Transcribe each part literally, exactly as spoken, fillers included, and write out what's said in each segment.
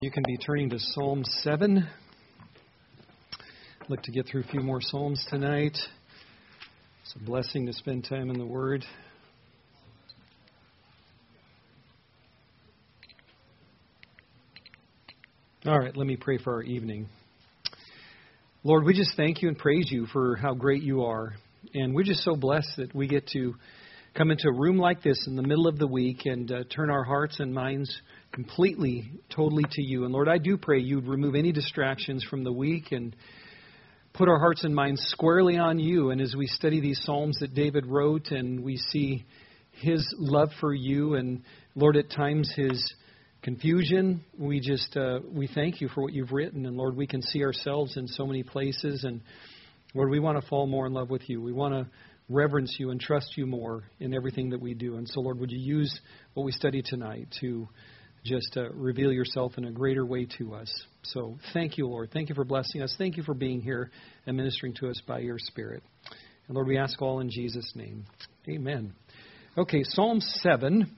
You can be turning to Psalm seven. Look to get through a few more Psalms tonight. It's a blessing to spend time in the Word. All right, let me pray for our evening. Lord, we just thank you and praise you for how great you are. And we're just so blessed that we get to come into a room like this in the middle of the week and uh, turn our hearts and minds completely, totally to you. And Lord, I do pray you'd remove any distractions from the week and put our hearts and minds squarely on you. And as we study these Psalms that David wrote and we see his love for you and, Lord, at times his confusion, we just, uh, we thank you for what you've written. And Lord, we can see ourselves in so many places. And Lord, we want to fall more in love with you. We want to reverence you and trust you more in everything that we do. And so, Lord, would you use what we study tonight to just uh, reveal yourself in a greater way to us. So thank you, Lord. Thank you for blessing us. Thank you for being here and ministering to us by your Spirit. And Lord, we ask all in Jesus' name. Amen. Okay, Psalm seven.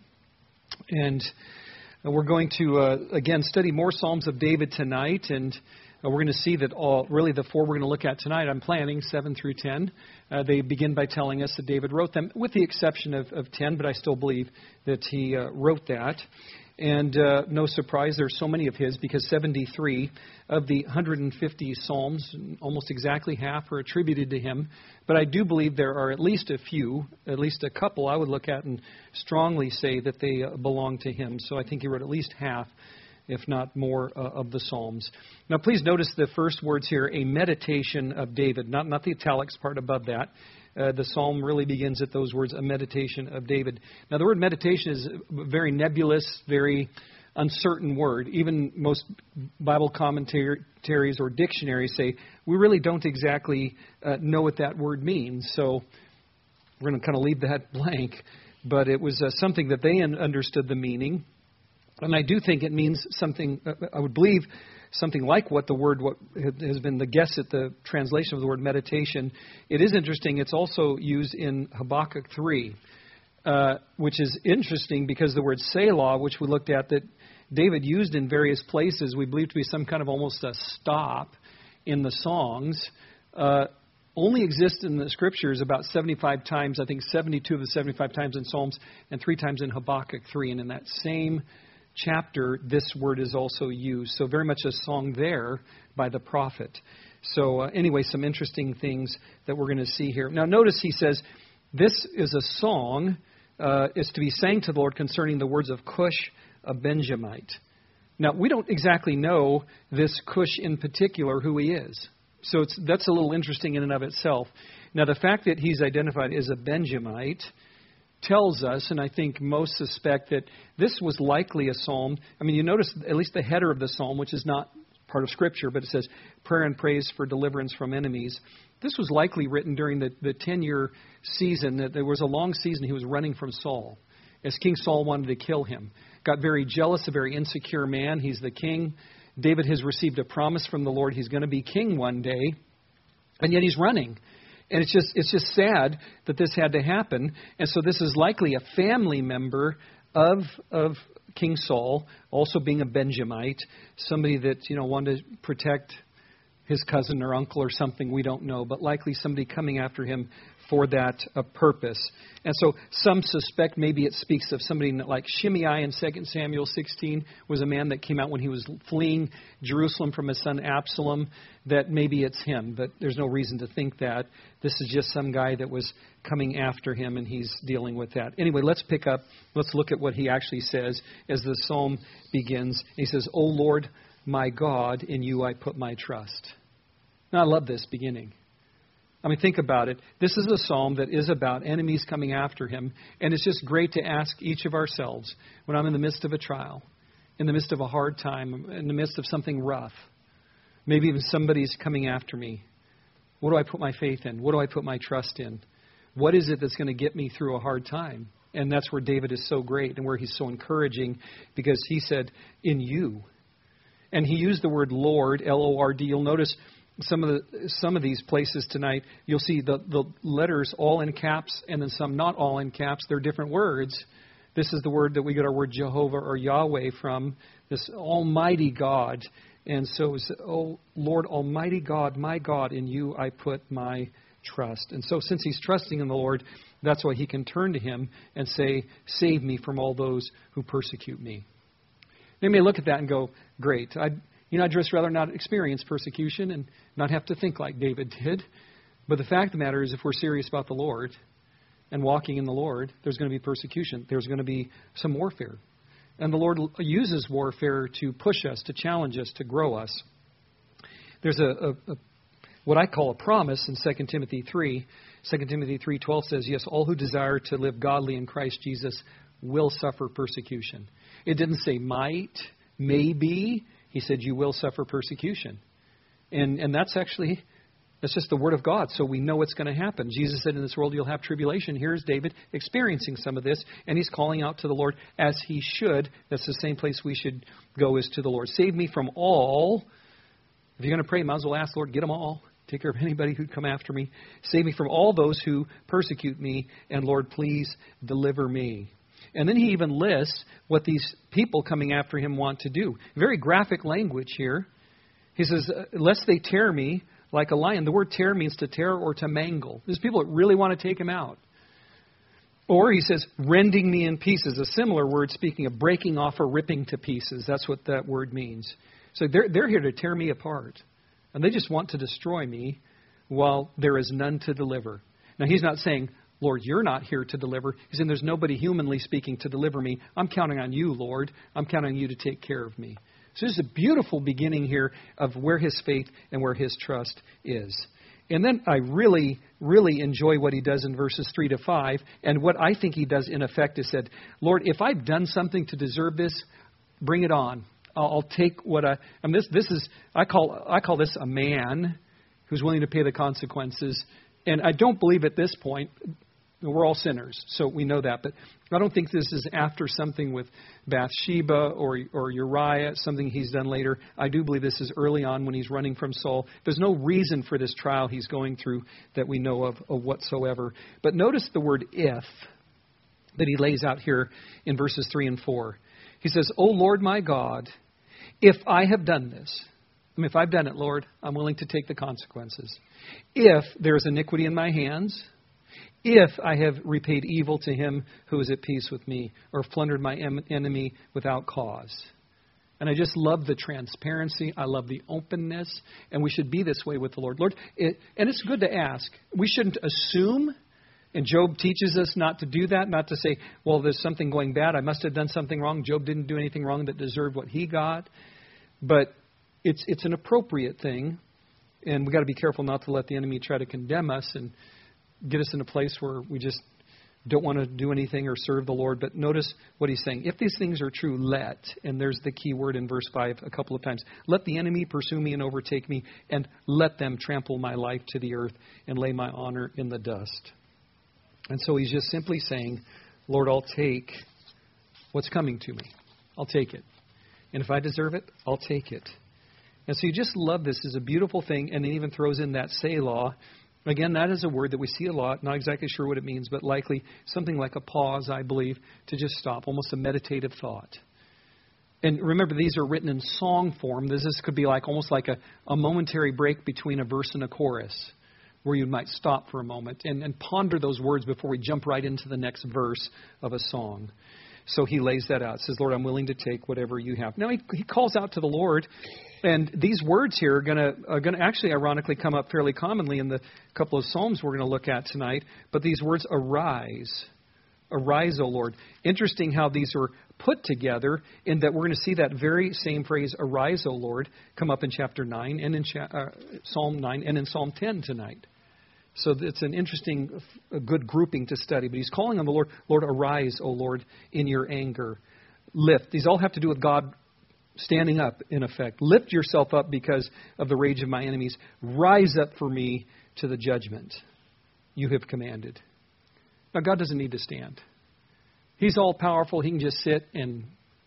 And we're going to, uh, again, study more Psalms of David tonight. And uh, we're going to see that all, really the four we're going to look at tonight, I'm planning, seven through ten. Uh, they begin by telling us that David wrote them, with the exception of, of ten, but I still believe that he uh, wrote that. And uh, no surprise, there's so many of his, because seventy-three of the one hundred fifty Psalms, almost exactly half, are attributed to him. But I do believe there are at least a few, at least a couple I would look at and strongly say that they uh, belong to him. So I think he wrote at least half, if not more, uh, of the Psalms. Now please notice the first words here, a meditation of David, not, not the italics part above that. Uh, the psalm really begins at those words, a meditation of David. Now, the word meditation is a very nebulous, very uncertain word. Even most Bible commentaries or dictionaries say we really don't exactly uh, know what that word means. So we're going to kind of leave that blank. But it was uh, something that they understood the meaning. And I do think it means something, uh, I would believe, something like what the word what has been the guess at the translation of the word meditation. It is interesting. It's also used in Habakkuk three, uh, which is interesting because the word Selah, which we looked at, that David used in various places, we believe to be some kind of almost a stop in the songs, uh, only exists in the Scriptures about seventy-five times. I think seventy-two of the seventy-five times in Psalms and three times in Habakkuk three. And in that same chapter, this word is also used. So very much a song there by the prophet. So uh, anyway, some interesting things that we're going to see here. Now notice he says, this is a song, uh, is to be sang to the Lord concerning the words of Cush, a Benjamite. Now we don't exactly know this Cush in particular who he is. So it's, that's a little interesting in and of itself. Now the fact that he's identified as a Benjamite tells us, and I think most suspect, that this was likely a psalm. I mean, you notice at least the header of the psalm, which is not part of Scripture, but it says, prayer and praise for deliverance from enemies. This was likely written during the, the ten-year season. That there was a long season he was running from Saul, as King Saul wanted to kill him. Got very jealous, a very insecure man. He's the king. David has received a promise from the Lord. He's going to be king one day, and yet he's running. And it's just it's just sad that this had to happen. And so this is likely a family member of of King Saul, also being a Benjamite, somebody that, you know, wanted to protect his cousin or uncle or something, we don't know, but likely somebody coming after him for that uh, purpose. And so some suspect maybe it speaks of somebody like Shimei in Second Samuel sixteen, was a man that came out when he was fleeing Jerusalem from his son Absalom, that maybe it's him, but there's no reason to think that. This is just some guy that was coming after him, and he's dealing with that. Anyway, let's pick up, let's look at what he actually says as the psalm begins. He says, O Lord, my God, in you I put my trust. Now, I love this beginning. I mean, think about it. This is a psalm that is about enemies coming after him. And it's just great to ask each of ourselves, when I'm in the midst of a trial, in the midst of a hard time, in the midst of something rough, maybe even somebody's coming after me, what do I put my faith in? What do I put my trust in? What is it that's going to get me through a hard time? And that's where David is so great and where he's so encouraging, because he said, in you. And he used the word Lord, L O R D. You'll notice some of the some of these places tonight, you'll see the, the letters all in caps and then some not all in caps. They're different words. This is the word that we get our word Jehovah or Yahweh from. this almighty God. And so, oh, Lord, almighty God, my God, in you I put my trust. And so since he's trusting in the Lord, that's why he can turn to him and say, save me from all those who persecute me. They may look at that and go, great. I'd, you know, I'd just rather not experience persecution and not have to think like David did. But the fact of the matter is, if we're serious about the Lord and walking in the Lord, there's going to be persecution. There's going to be some warfare. And the Lord uses warfare to push us, to challenge us, to grow us. There's a, a, a what I call a promise in Second Timothy three. Second Timothy three twelve says, yes, all who desire to live godly in Christ Jesus will suffer persecution. It didn't say might, maybe. He said you will suffer persecution. And and that's actually, that's just the Word of God, so we know it's going to happen. Jesus said, in this world you'll have tribulation. Here's David experiencing some of this, and he's calling out to the Lord as he should. That's the same place we should go, is to the Lord. Save me from all. If you're going to pray, might as well ask, Lord, get them all. Take care of anybody who'd come after me. Save me from all those who persecute me, and Lord, please deliver me. And then he even lists what these people coming after him want to do. Very graphic language here. He says, lest they tear me like a lion. The word tear means to tear or to mangle. There's people that really want to take him out. Or he says, rending me in pieces. A similar word speaking of breaking off or ripping to pieces. That's what that word means. So they're, they're here to tear me apart. And they just want to destroy me while there is none to deliver. Now, he's not saying, Lord, you're not here to deliver. He's saying there's nobody humanly speaking to deliver me. I'm counting on you, Lord. I'm counting on you to take care of me. So this is a beautiful beginning here of where his faith and where his trust is. And then I really, really enjoy what he does in verses three to five. And what I think he does in effect is said, Lord, if I've done something to deserve this, bring it on. I'll take what I, I mean, this, this is, I call, I call this a man who's willing to pay the consequences. And I don't believe at this point, we're all sinners, so we know that. But I don't think this is after something with Bathsheba or, or Uriah, something he's done later. I do believe this is early on when he's running from Saul. There's no reason for this trial he's going through that we know of, of whatsoever. But notice the word if that he lays out here in verses three and four. He says, O Lord my God, if I have done this, I mean, if I've done it, Lord, I'm willing to take the consequences. If there is iniquity in my hands, if I have repaid evil to him who is at peace with me, or plundered my em- enemy without cause. And I just love the transparency. I love the openness. And we should be this way with the Lord. Lord, it, and it's good to ask. We shouldn't assume. And Job teaches us not to do that, not to say, well, there's something going bad. I must have done something wrong. Job didn't do anything wrong that deserved what he got. But it's it's an appropriate thing. And we've got to be careful not to let the enemy try to condemn us and get us in a place where we just don't want to do anything or serve the Lord. But notice what he's saying. If these things are true, let, and there's the key word in verse five a couple of times, let the enemy pursue me and overtake me, and let them trample my life to the earth and lay my honor in the dust. And so he's just simply saying, Lord, I'll take what's coming to me. I'll take it. And if I deserve it, I'll take it. And so you just love this. It's a beautiful thing. And it even throws in that Selah. Again, that is a word that we see a lot. Not exactly sure what it means, but likely something like a pause, I believe, to just stop. Almost a meditative thought. And remember, these are written in song form. This, this could be like almost like a, a momentary break between a verse and a chorus, where you might stop for a moment and, and ponder those words before we jump right into the next verse of a song. So he lays that out. Says, Lord, I'm willing to take whatever you have. Now he, he calls out to the Lord. And these words here are going to are going to actually ironically come up fairly commonly in the couple of Psalms we're going to look at tonight. But these words, arise. Arise, O Lord. Interesting how these are put together in that we're going to see that very same phrase, arise, O Lord, come up in chapter nine and in cha- uh, Psalm nine and in Psalm ten tonight. So it's an interesting, a good grouping to study. But he's calling on the Lord, Lord, arise, O Lord, in your anger. Lift. These all have to do with God standing up, in effect. Lift yourself up because of the rage of my enemies. Rise up for me to the judgment you have commanded. Now, God doesn't need to stand. He's all powerful. He can just sit and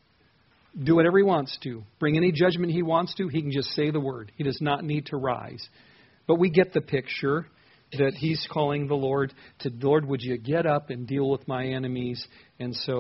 do whatever he wants to. Bring any judgment he wants to. He can just say the word. He does not need to rise. But we get the picture that he's calling the Lord to, Lord, would you get up and deal with my enemies? And so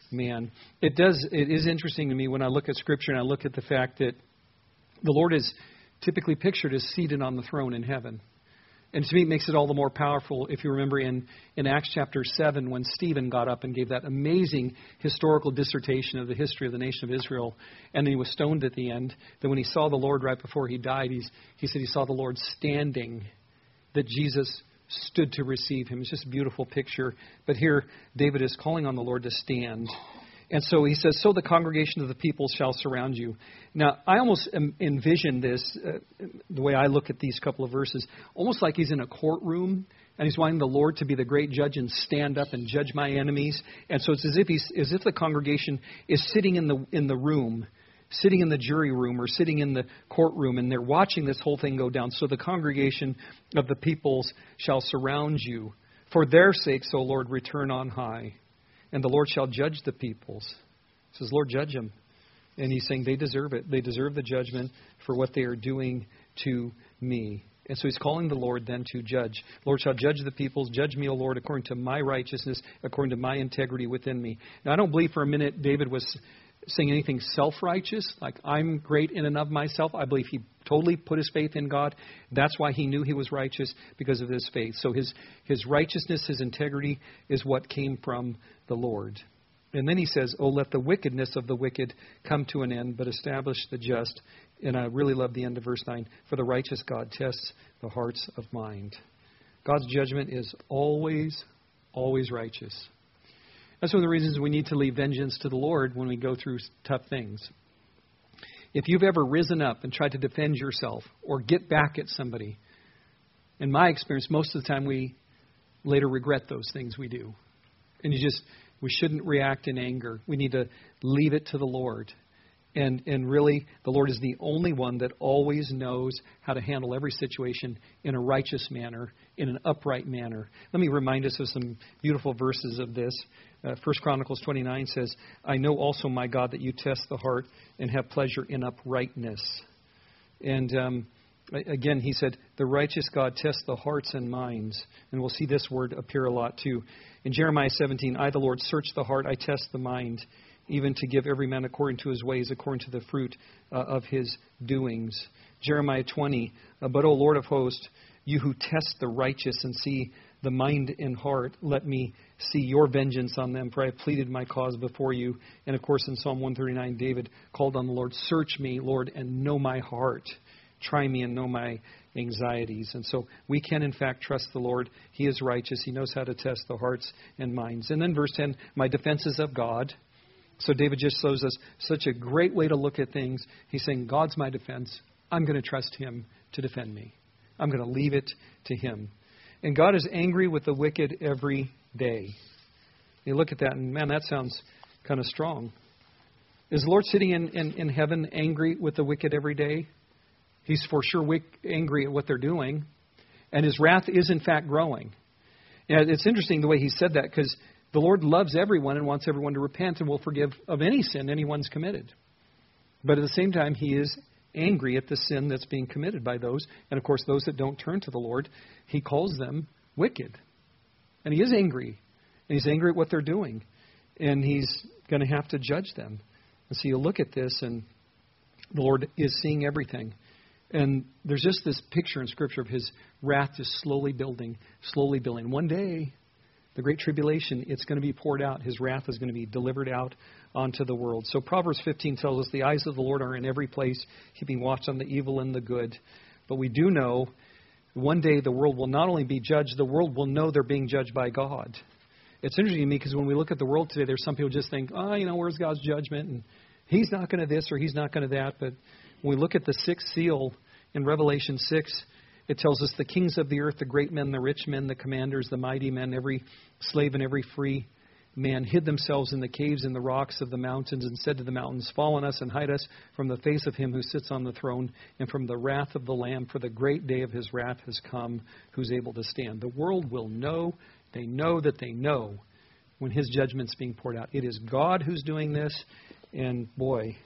man. It does. It is interesting to me when I look at Scripture and I look at the fact that the Lord is typically pictured as seated on the throne in heaven. And to me, it makes it all the more powerful if you remember in, in Acts chapter seven when Stephen got up and gave that amazing historical dissertation of the history of the nation of Israel, and then he was stoned at the end. That when he saw the Lord right before he died, he's, he said he saw the Lord standing, that Jesus stood to receive him. It's just a beautiful picture. But here, David is calling on the Lord to stand. And so he says, so the congregation of the people shall surround you. Now, I almost envision this, uh, the way I look at these couple of verses, almost like he's in a courtroom and he's wanting the Lord to be the great judge and stand up and judge my enemies. And so it's as if he's, as if the congregation is sitting in the in the room, sitting in the jury room or sitting in the courtroom, and they're watching this whole thing go down. So the congregation of the peoples shall surround you. For their sakes, O Lord, return on high. And the Lord shall judge the peoples. He says, Lord, judge them. And he's saying they deserve it. They deserve the judgment for what they are doing to me. And so he's calling the Lord then to judge. Lord shall judge the peoples. Judge me, O Lord, according to my righteousness, according to my integrity within me. Now, I don't believe for a minute David was saying anything self-righteous, like I'm great in and of myself. I believe he totally put his faith in God. That's why he knew he was righteous, because of his faith. So his, his righteousness, his integrity is what came from the Lord. And then he says, oh, let the wickedness of the wicked come to an end, but establish the just. And I really love the end of verse nine. For the righteous God tests the hearts of mind. God's judgment is always, always righteous. That's one of the reasons we need to leave vengeance to the Lord when we go through tough things. If you've ever risen up and tried to defend yourself or get back at somebody, in my experience, most of the time we later regret those things we do. And you just, we shouldn't react in anger. We need to leave it to the Lord. And and really, the Lord is the only one that always knows how to handle every situation in a righteous manner, in an upright manner. Let me remind us of some beautiful verses of this. Uh, First Chronicles twenty-nine says, I know also, my God, that you test the heart and have pleasure in uprightness. And um, again, he said, the righteous God tests the hearts and minds. And we'll see this word appear a lot too. In Jeremiah seventeen, I, the Lord, search the heart, I test the mind, even to give every man according to his ways, according to the fruit uh, of his doings. Jeremiah twenty, uh, but, O Lord of hosts, you who test the righteous and see the mind and heart, let me see your vengeance on them, for I have pleaded my cause before you. And of course, in Psalm one thirty-nine, David called on the Lord, search me, Lord, and know my heart. Try me and know my anxieties. And so we can, in fact, trust the Lord. He is righteous. He knows how to test the hearts and minds. And then verse ten, my defense is of God. So David just shows us such a great way to look at things. He's saying, God's my defense. I'm going to trust him to defend me. I'm going to leave it to him. And God is angry with the wicked every day. You look at that and, man, that sounds kind of strong. Is the Lord sitting in, in, in heaven angry with the wicked every day? He's for sure wick, angry at what they're doing. And his wrath is, in fact, growing. And it's interesting the way he said that, because the Lord loves everyone and wants everyone to repent and will forgive of any sin anyone's committed. But at the same time, he is angry at the sin that's being committed by those. And, of course, those that don't turn to the Lord, he calls them wicked. And he is angry. And he's angry at what they're doing. And he's going to have to judge them. And so you look at this, and the Lord is seeing everything. And there's just this picture in Scripture of his wrath just slowly building, slowly building. One day, the Great Tribulation, it's going to be poured out. His wrath is going to be delivered out onto the world. So Proverbs fifteen tells us the eyes of the Lord are in every place, keeping watch on the evil and the good. But we do know one day the world will not only be judged, the world will know they're being judged by God. It's interesting to me because when we look at the world today, there's some people just think, oh, you know, where's God's judgment? And he's not going to this or he's not going to that. But when we look at the sixth seal in Revelation six, it tells us the kings of the earth, the great men, the rich men, the commanders, the mighty men, every slave and every free man hid themselves in the caves and the rocks of the mountains and said to the mountains, fall on us and hide us from the face of him who sits on the throne and from the wrath of the Lamb, for the great day of his wrath has come, who's able to stand. The world will know, they know that they know when his judgment's being poured out. It is God who's doing this, and boy,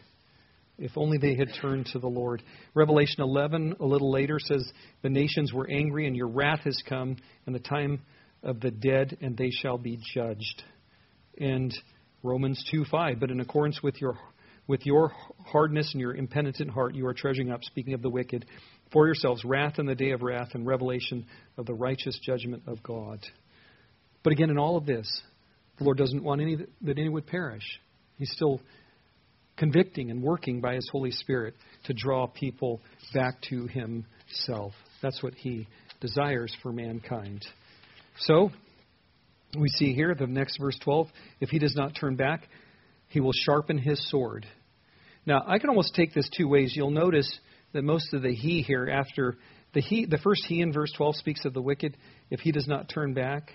if only they had turned to the Lord. Revelation eleven, a little later, says, the nations were angry, and your wrath has come, and the time of the dead, and they shall be judged. And Romans two five, but in accordance with your with your hardness and your impenitent heart, you are treasuring up, speaking of the wicked, for yourselves wrath in the day of wrath and revelation of the righteous judgment of God. But again, in all of this, the Lord doesn't want any that any would perish. He's still convicting and working by His Holy Spirit to draw people back to Himself. That's what He desires for mankind. So, we see here, the next verse twelve, if he does not turn back, he will sharpen his sword. Now, I can almost take this two ways. You'll notice that most of the he here, after the he, the first he in verse twelve speaks of the wicked. If he does not turn back,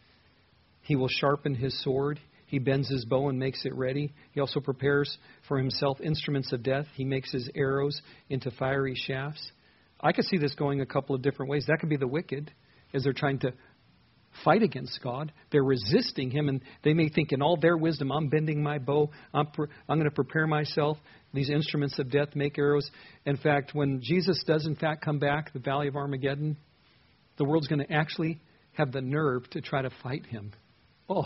he will sharpen his sword. He bends his bow and makes it ready. He also prepares for himself instruments of death. He makes his arrows into fiery shafts. I could see this going a couple of different ways. That could be the wicked, as they're trying to fight against God. They're resisting Him, and they may think in all their wisdom, I'm bending my bow. I'm, pre- I'm going to prepare myself. These instruments of death make arrows. In fact, when Jesus does in fact come back, the Valley of Armageddon, the world's going to actually have the nerve to try to fight Him. Oh,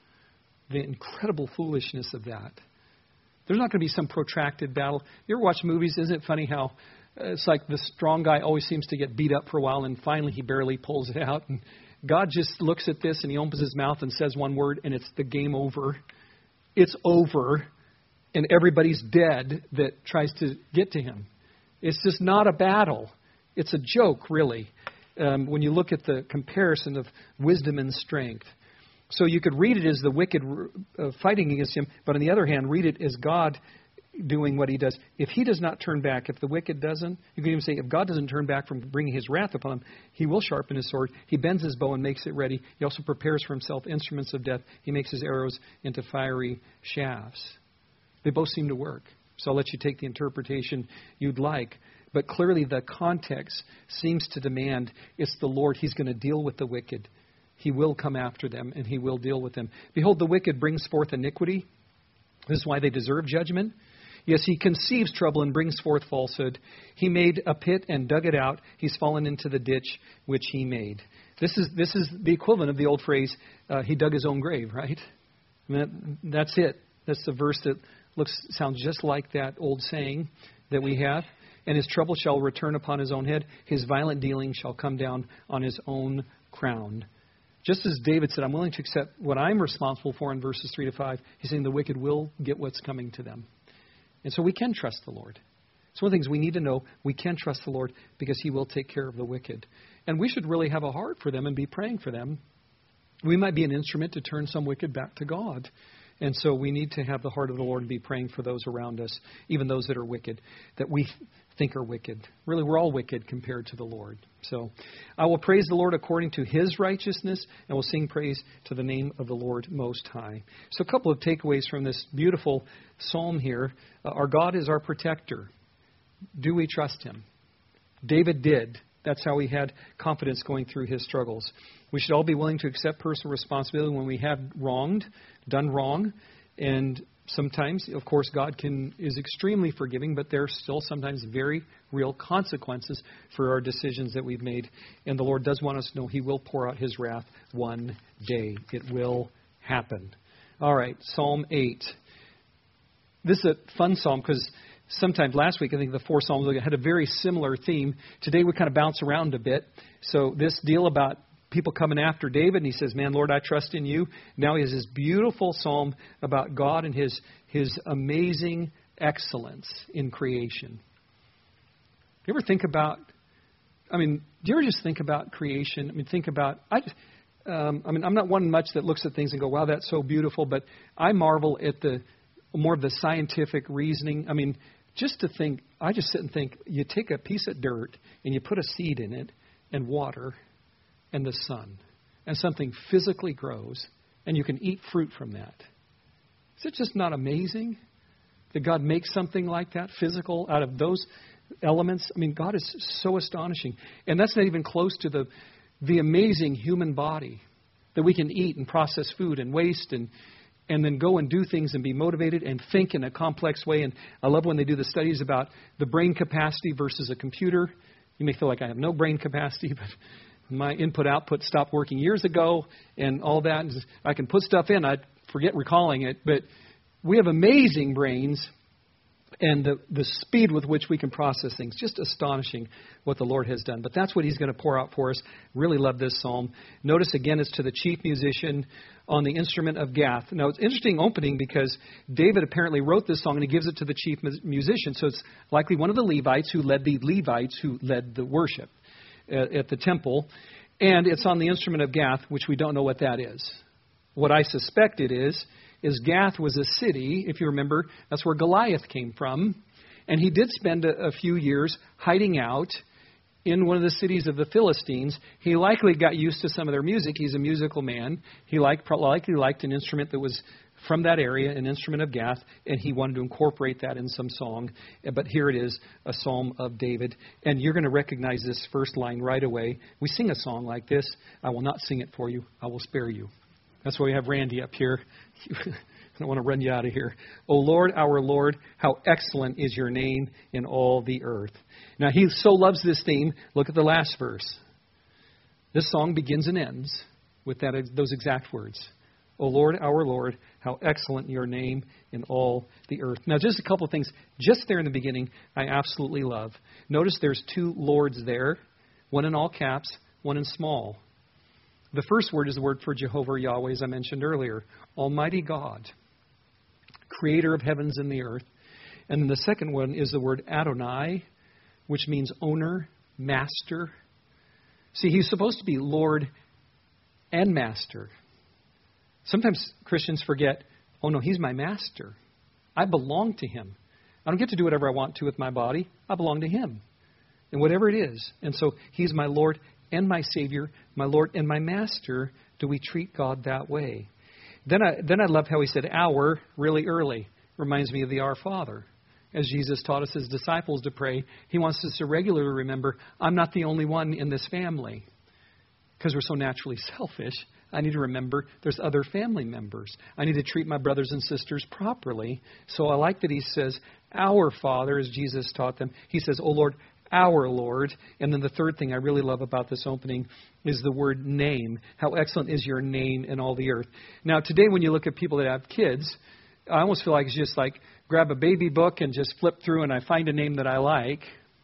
the incredible foolishness of that. There's not going to be some protracted battle. You ever watch movies? Isn't it funny how it's like the strong guy always seems to get beat up for a while, and finally he barely pulls it out, and God just looks at this and He opens His mouth and says one word, and it's the game over. It's over, and everybody's dead that tries to get to Him. It's just not a battle. It's a joke, really, um, when you look at the comparison of wisdom and strength. So you could read it as the wicked uh, fighting against Him, but on the other hand, read it as God doing what He does. If He does not turn back, if the wicked doesn't, you can even say if God doesn't turn back from bringing His wrath upon him, He will sharpen His sword. He bends His bow and makes it ready. He also prepares for Himself instruments of death. He makes His arrows into fiery shafts. They both seem to work. So I'll let you take the interpretation you'd like. But clearly the context seems to demand it's the Lord. He's going to deal with the wicked. He will come after them, and He will deal with them. Behold, the wicked brings forth iniquity. This is why they deserve judgment. Yes, he conceives trouble and brings forth falsehood. He made a pit and dug it out. He's fallen into the ditch which he made. This is this is the equivalent of the old phrase, uh, he dug his own grave, right? I mean, that, that's it. That's the verse that looks sounds just like that old saying that we have. And his trouble shall return upon his own head. His violent dealing shall come down on his own crown. Just as David said, I'm willing to accept what I'm responsible for in verses three to five. He's saying the wicked will get what's coming to them. And so we can trust the Lord. It's one of the things we need to know. We can trust the Lord because He will take care of the wicked. And we should really have a heart for them and be praying for them. We might be an instrument to turn some wicked back to God. And so we need to have the heart of the Lord and be praying for those around us, even those that are wicked, that we think are wicked. Really, we're all wicked compared to the Lord. So I will praise the Lord according to His righteousness, and will sing praise to the name of the Lord Most High. So a couple of takeaways from this beautiful psalm here. Uh, our God is our protector. Do we trust Him? David did. That's how he had confidence going through his struggles. We should all be willing to accept personal responsibility when we have wronged, done wrong. And sometimes, of course, God can is extremely forgiving, but there are still sometimes very real consequences for our decisions that we've made. And the Lord does want us to know He will pour out His wrath one day. It will happen. All right, Psalm eight. This is a fun psalm because sometimes last week, I think the four Psalms had a very similar theme. Today we kind of bounce around a bit. So this deal about people coming after David, and he says, man, Lord, I trust in you. Now he has this beautiful psalm about God and his, his amazing excellence in creation. You ever think about, I mean, do you ever just think about creation? I mean, think about, I, um, I mean, I'm not one much that looks at things and go, wow, that's so beautiful, but I marvel at the more of the scientific reasoning. I mean, just to think, I just sit and think, you take a piece of dirt and you put a seed in it and water and the sun, and something physically grows, and you can eat fruit from that. Is it just not amazing that God makes something like that, physical, out of those elements? I mean, God is so astonishing. And that's not even close to the the amazing human body that we can eat and process food and waste and and then go and do things and be motivated and think in a complex way. And I love when they do the studies about the brain capacity versus a computer. You may feel like I have no brain capacity, but my input-output stopped working years ago and all that. I can put stuff in. I forget recalling it. But we have amazing brains, and the, the speed with which we can process things, just astonishing what the Lord has done. But that's what he's going to pour out for us. Really love this psalm. Notice again it's to the chief musician on the instrument of Gath. Now, it's an interesting opening because David apparently wrote this song and he gives it to the chief musician. So it's likely one of the Levites who led the Levites who led the worship at, at the temple. And it's on the instrument of Gath, which we don't know what that is. What I suspect it is, is Gath was a city, if you remember, that's where Goliath came from. And he did spend a, a few years hiding out in one of the cities of the Philistines. He likely got used to some of their music. He's a musical man. He liked, likely liked an instrument that was from that area, an instrument of Gath, and he wanted to incorporate that in some song. But here it is, a psalm of David. And you're going to recognize this first line right away. We sing a song like this. I will not sing it for you. I will spare you. That's why we have Randy up here. I don't want to run you out of here. O Lord, our Lord, how excellent is your name in all the earth. Now, he so loves this theme. Look at the last verse. This song begins and ends with that those exact words. O Lord, our Lord, how excellent your name in all the earth. Now, just a couple of things just there in the beginning I absolutely love. Notice there's two Lords there, one in all caps, one in small. The first word is the word for Jehovah or Yahweh, as I mentioned earlier. Almighty God, creator of heavens and the earth. And then the second one is the word Adonai, which means owner, master. See, he's supposed to be Lord and master. Sometimes Christians forget, oh no, he's my master. I belong to him. I don't get to do whatever I want to with my body. I belong to him. And whatever it is. And so he's my Lord and my Savior, my Lord and my Master. Do we treat God that way? Then I then I love how he said our really early. Reminds me of the Our Father. As Jesus taught us as disciples to pray, he wants us to regularly remember, I'm not the only one in this family. Because we're so naturally selfish, I need to remember there's other family members. I need to treat my brothers and sisters properly. So I like that he says, our Father, as Jesus taught them. He says, oh Lord, our Lord. And then the third thing I really love about this opening is the word name. How excellent is your name in all the earth. Now, today when you look at people that have kids, I almost feel like it's just like grab a baby book and just flip through and I find a name that I like.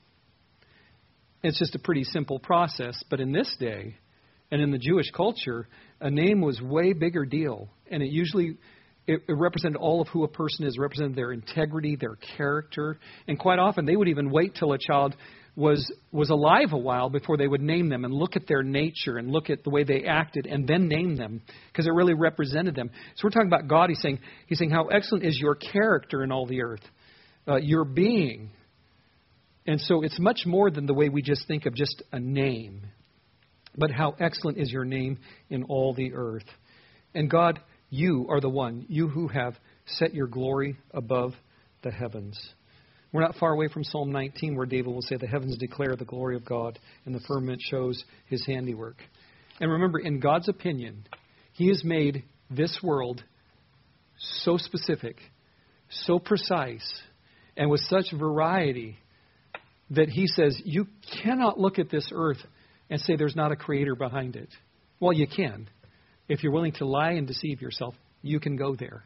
It's just a pretty simple process. But in this day, and in the Jewish culture, a name was way bigger deal. And it usually It, it represented all of who a person is, represented their integrity, their character. And quite often they would even wait till a child was was alive a while before they would name them and look at their nature and look at the way they acted and then name them because it really represented them. So we're talking about God. He's saying, he's saying how excellent is your character in all the earth, uh, your being. And so it's much more than the way we just think of just a name. But how excellent is your name in all the earth. And God, you are the one, you who have set your glory above the heavens. We're not far away from Psalm nineteen where David will say, the heavens declare the glory of God and the firmament shows his handiwork. And remember, in God's opinion, he has made this world so specific, so precise, and with such variety that he says, you cannot look at this earth and say there's not a creator behind it. Well, you can. If you're willing to lie and deceive yourself, you can go there.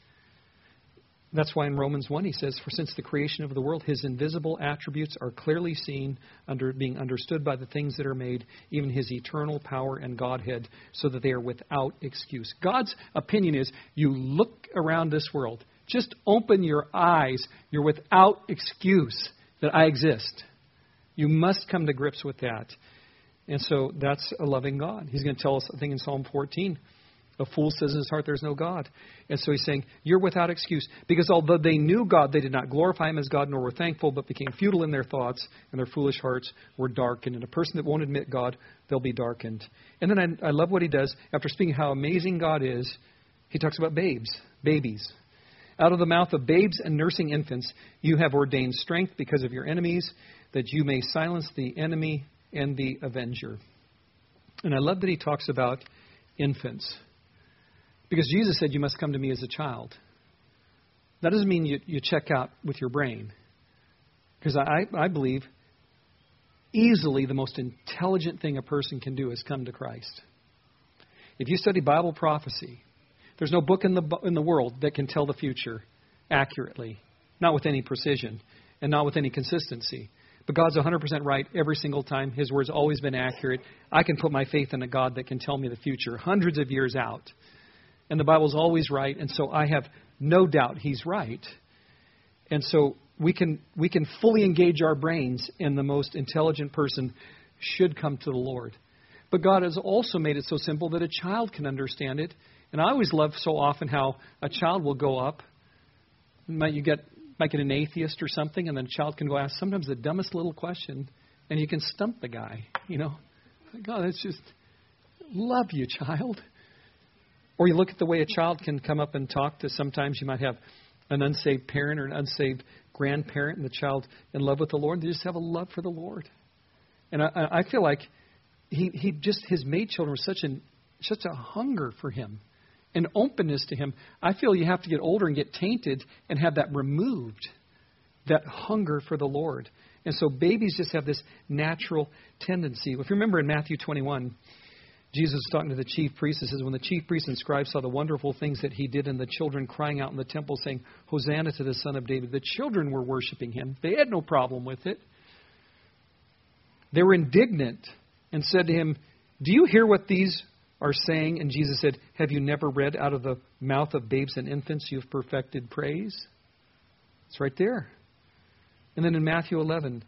That's why in Romans one he says, for since the creation of the world, his invisible attributes are clearly seen, under being understood by the things that are made, even his eternal power and Godhead, so that they are without excuse. God's opinion is, you look around this world, just open your eyes, you're without excuse that I exist. You must come to grips with that. And so that's a loving God. He's going to tell us, I think in Psalm fourteen, a fool says in his heart there's no God. And so he's saying, you're without excuse. Because although they knew God, they did not glorify him as God, nor were thankful, but became futile in their thoughts, and their foolish hearts were darkened. And a person that won't admit God, they'll be darkened. And then I, I love what he does. After speaking how amazing God is, he talks about babes, babies. Out of the mouth of babes and nursing infants, you have ordained strength because of your enemies, that you may silence the enemy and the avenger. And I love that he talks about infants. Because Jesus said, you must come to me as a child. That doesn't mean you, you check out with your brain. Because I, I believe easily the most intelligent thing a person can do is come to Christ. If you study Bible prophecy, there's no book in the in the world that can tell the future accurately, not with any precision and not with any consistency. But God's one hundred percent right every single time. His word's always been accurate. I can put my faith in a God that can tell me the future hundreds of years out. And the Bible's always right, and so I have no doubt He's right. And so we can we can fully engage our brains, and the most intelligent person should come to the Lord. But God has also made it so simple that a child can understand it. And I always love so often how a child will go up. Might you get might get an atheist or something, and then a child can go ask sometimes the dumbest little question, and you can stump the guy. You know, God, it's just love you, child. Or you look at the way a child can come up and talk to. Sometimes you might have an unsaved parent or an unsaved grandparent, and the child in love with the Lord. They just have a love for the Lord, and I, I feel like he he just his made children were such an such a hunger for Him. An openness to Him. I feel you have to get older and get tainted and have that removed, that hunger for the Lord. And so babies just have this natural tendency. If you remember in Matthew twenty-one, Jesus was talking to the chief priests. He says, when the chief priests and scribes saw the wonderful things that He did and the children crying out in the temple saying, Hosanna to the Son of David, the children were worshiping Him. They had no problem with it. They were indignant and said to Him, do you hear what these are saying? And Jesus said, have you never read out of the mouth of babes and infants you've perfected praise? It's right there. And then in Matthew eleven,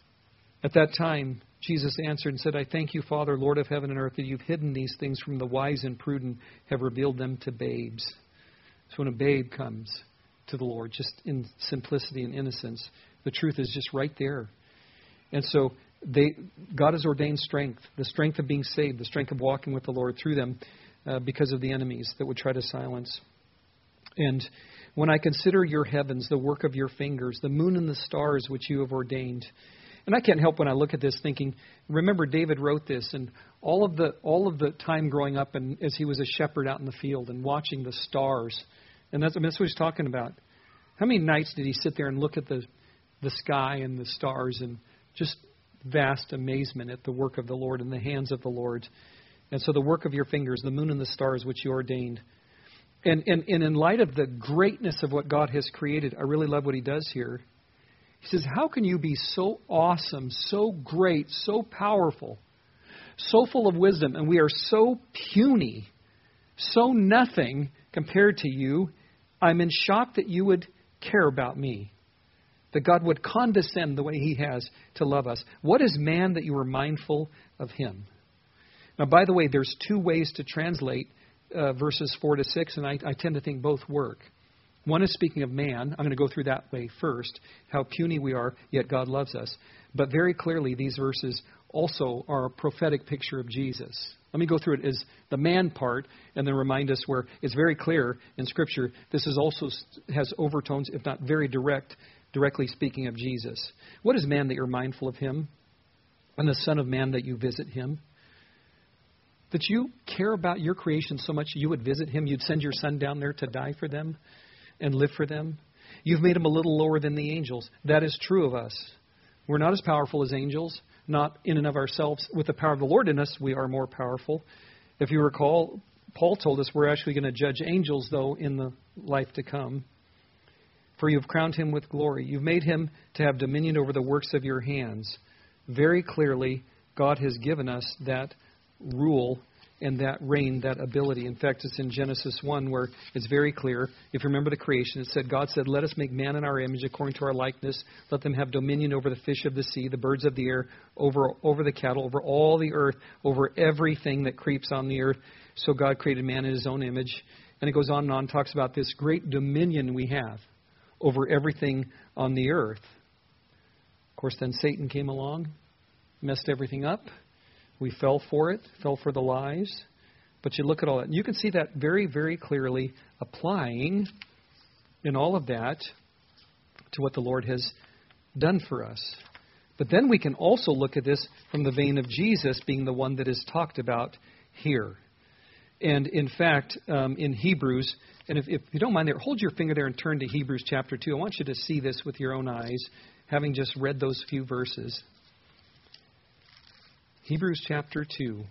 at that time, Jesus answered and said, I thank you, Father, Lord of heaven and earth, that you've hidden these things from the wise and prudent, have revealed them to babes. So when a babe comes to the Lord, just in simplicity and innocence, the truth is just right there. And so They, God has ordained strength, the strength of being saved, the strength of walking with the Lord through them uh, because of the enemies that would try to silence. And when I consider your heavens, the work of your fingers, the moon and the stars which you have ordained. And I can't help when I look at this thinking, remember David wrote this, and all of the all of the time growing up and as he was a shepherd out in the field and watching the stars. And that's, I mean, that's what he's talking about. How many nights did he sit there and look at the the sky and the stars and just vast amazement at the work of the Lord and the hands of the Lord. And so the work of your fingers, the moon and the stars which you ordained. And, and, and in light of the greatness of what God has created, I really love what He does here. He says, how can you be so awesome, so great, so powerful, so full of wisdom, and we are so puny, so nothing compared to you? I'm in shock that you would care about me. That God would condescend the way He has to love us. What is man that you are mindful of him? Now, by the way, there's two ways to translate uh, verses four to six, and I, I tend to think both work. One is speaking of man. I'm going to go through that way first, how puny we are, yet God loves us. But very clearly, these verses also are a prophetic picture of Jesus. Let me go through it as the man part and then remind us where it's very clear in Scripture. This is also has overtones, if not very direct, directly speaking of Jesus. What is man that you're mindful of Him? And the Son of Man that you visit Him? That you care about your creation so much you would visit Him, you'd send your Son down there to die for them and live for them. You've made Him a little lower than the angels. That is true of us. We're not as powerful as angels, not in and of ourselves. With the power of the Lord in us, we are more powerful. If you recall, Paul told us we're actually going to judge angels, though, in the life to come. For you have crowned Him with glory. You've made Him to have dominion over the works of your hands. Very clearly, God has given us that rule and that reign, that ability. In fact, it's in Genesis one where it's very clear. If you remember the creation, it said, God said, let us make man in our image according to our likeness. Let them have dominion over the fish of the sea, the birds of the air, over, over the cattle, over all the earth, over everything that creeps on the earth. So God created man in His own image. And it goes on and on, talks about this great dominion we have over everything on the earth. Of course, then Satan came along, messed everything up. We fell for it, fell for the lies. But you look at all that, and you can see that very, very clearly applying in all of that to what the Lord has done for us. But then we can also look at this from the vein of Jesus being the one that is talked about here. And in fact, um, in Hebrews, and if, if you don't mind there, hold your finger there and turn to Hebrews chapter two. I want you to see this with your own eyes, having just read those few verses. Hebrews chapter two.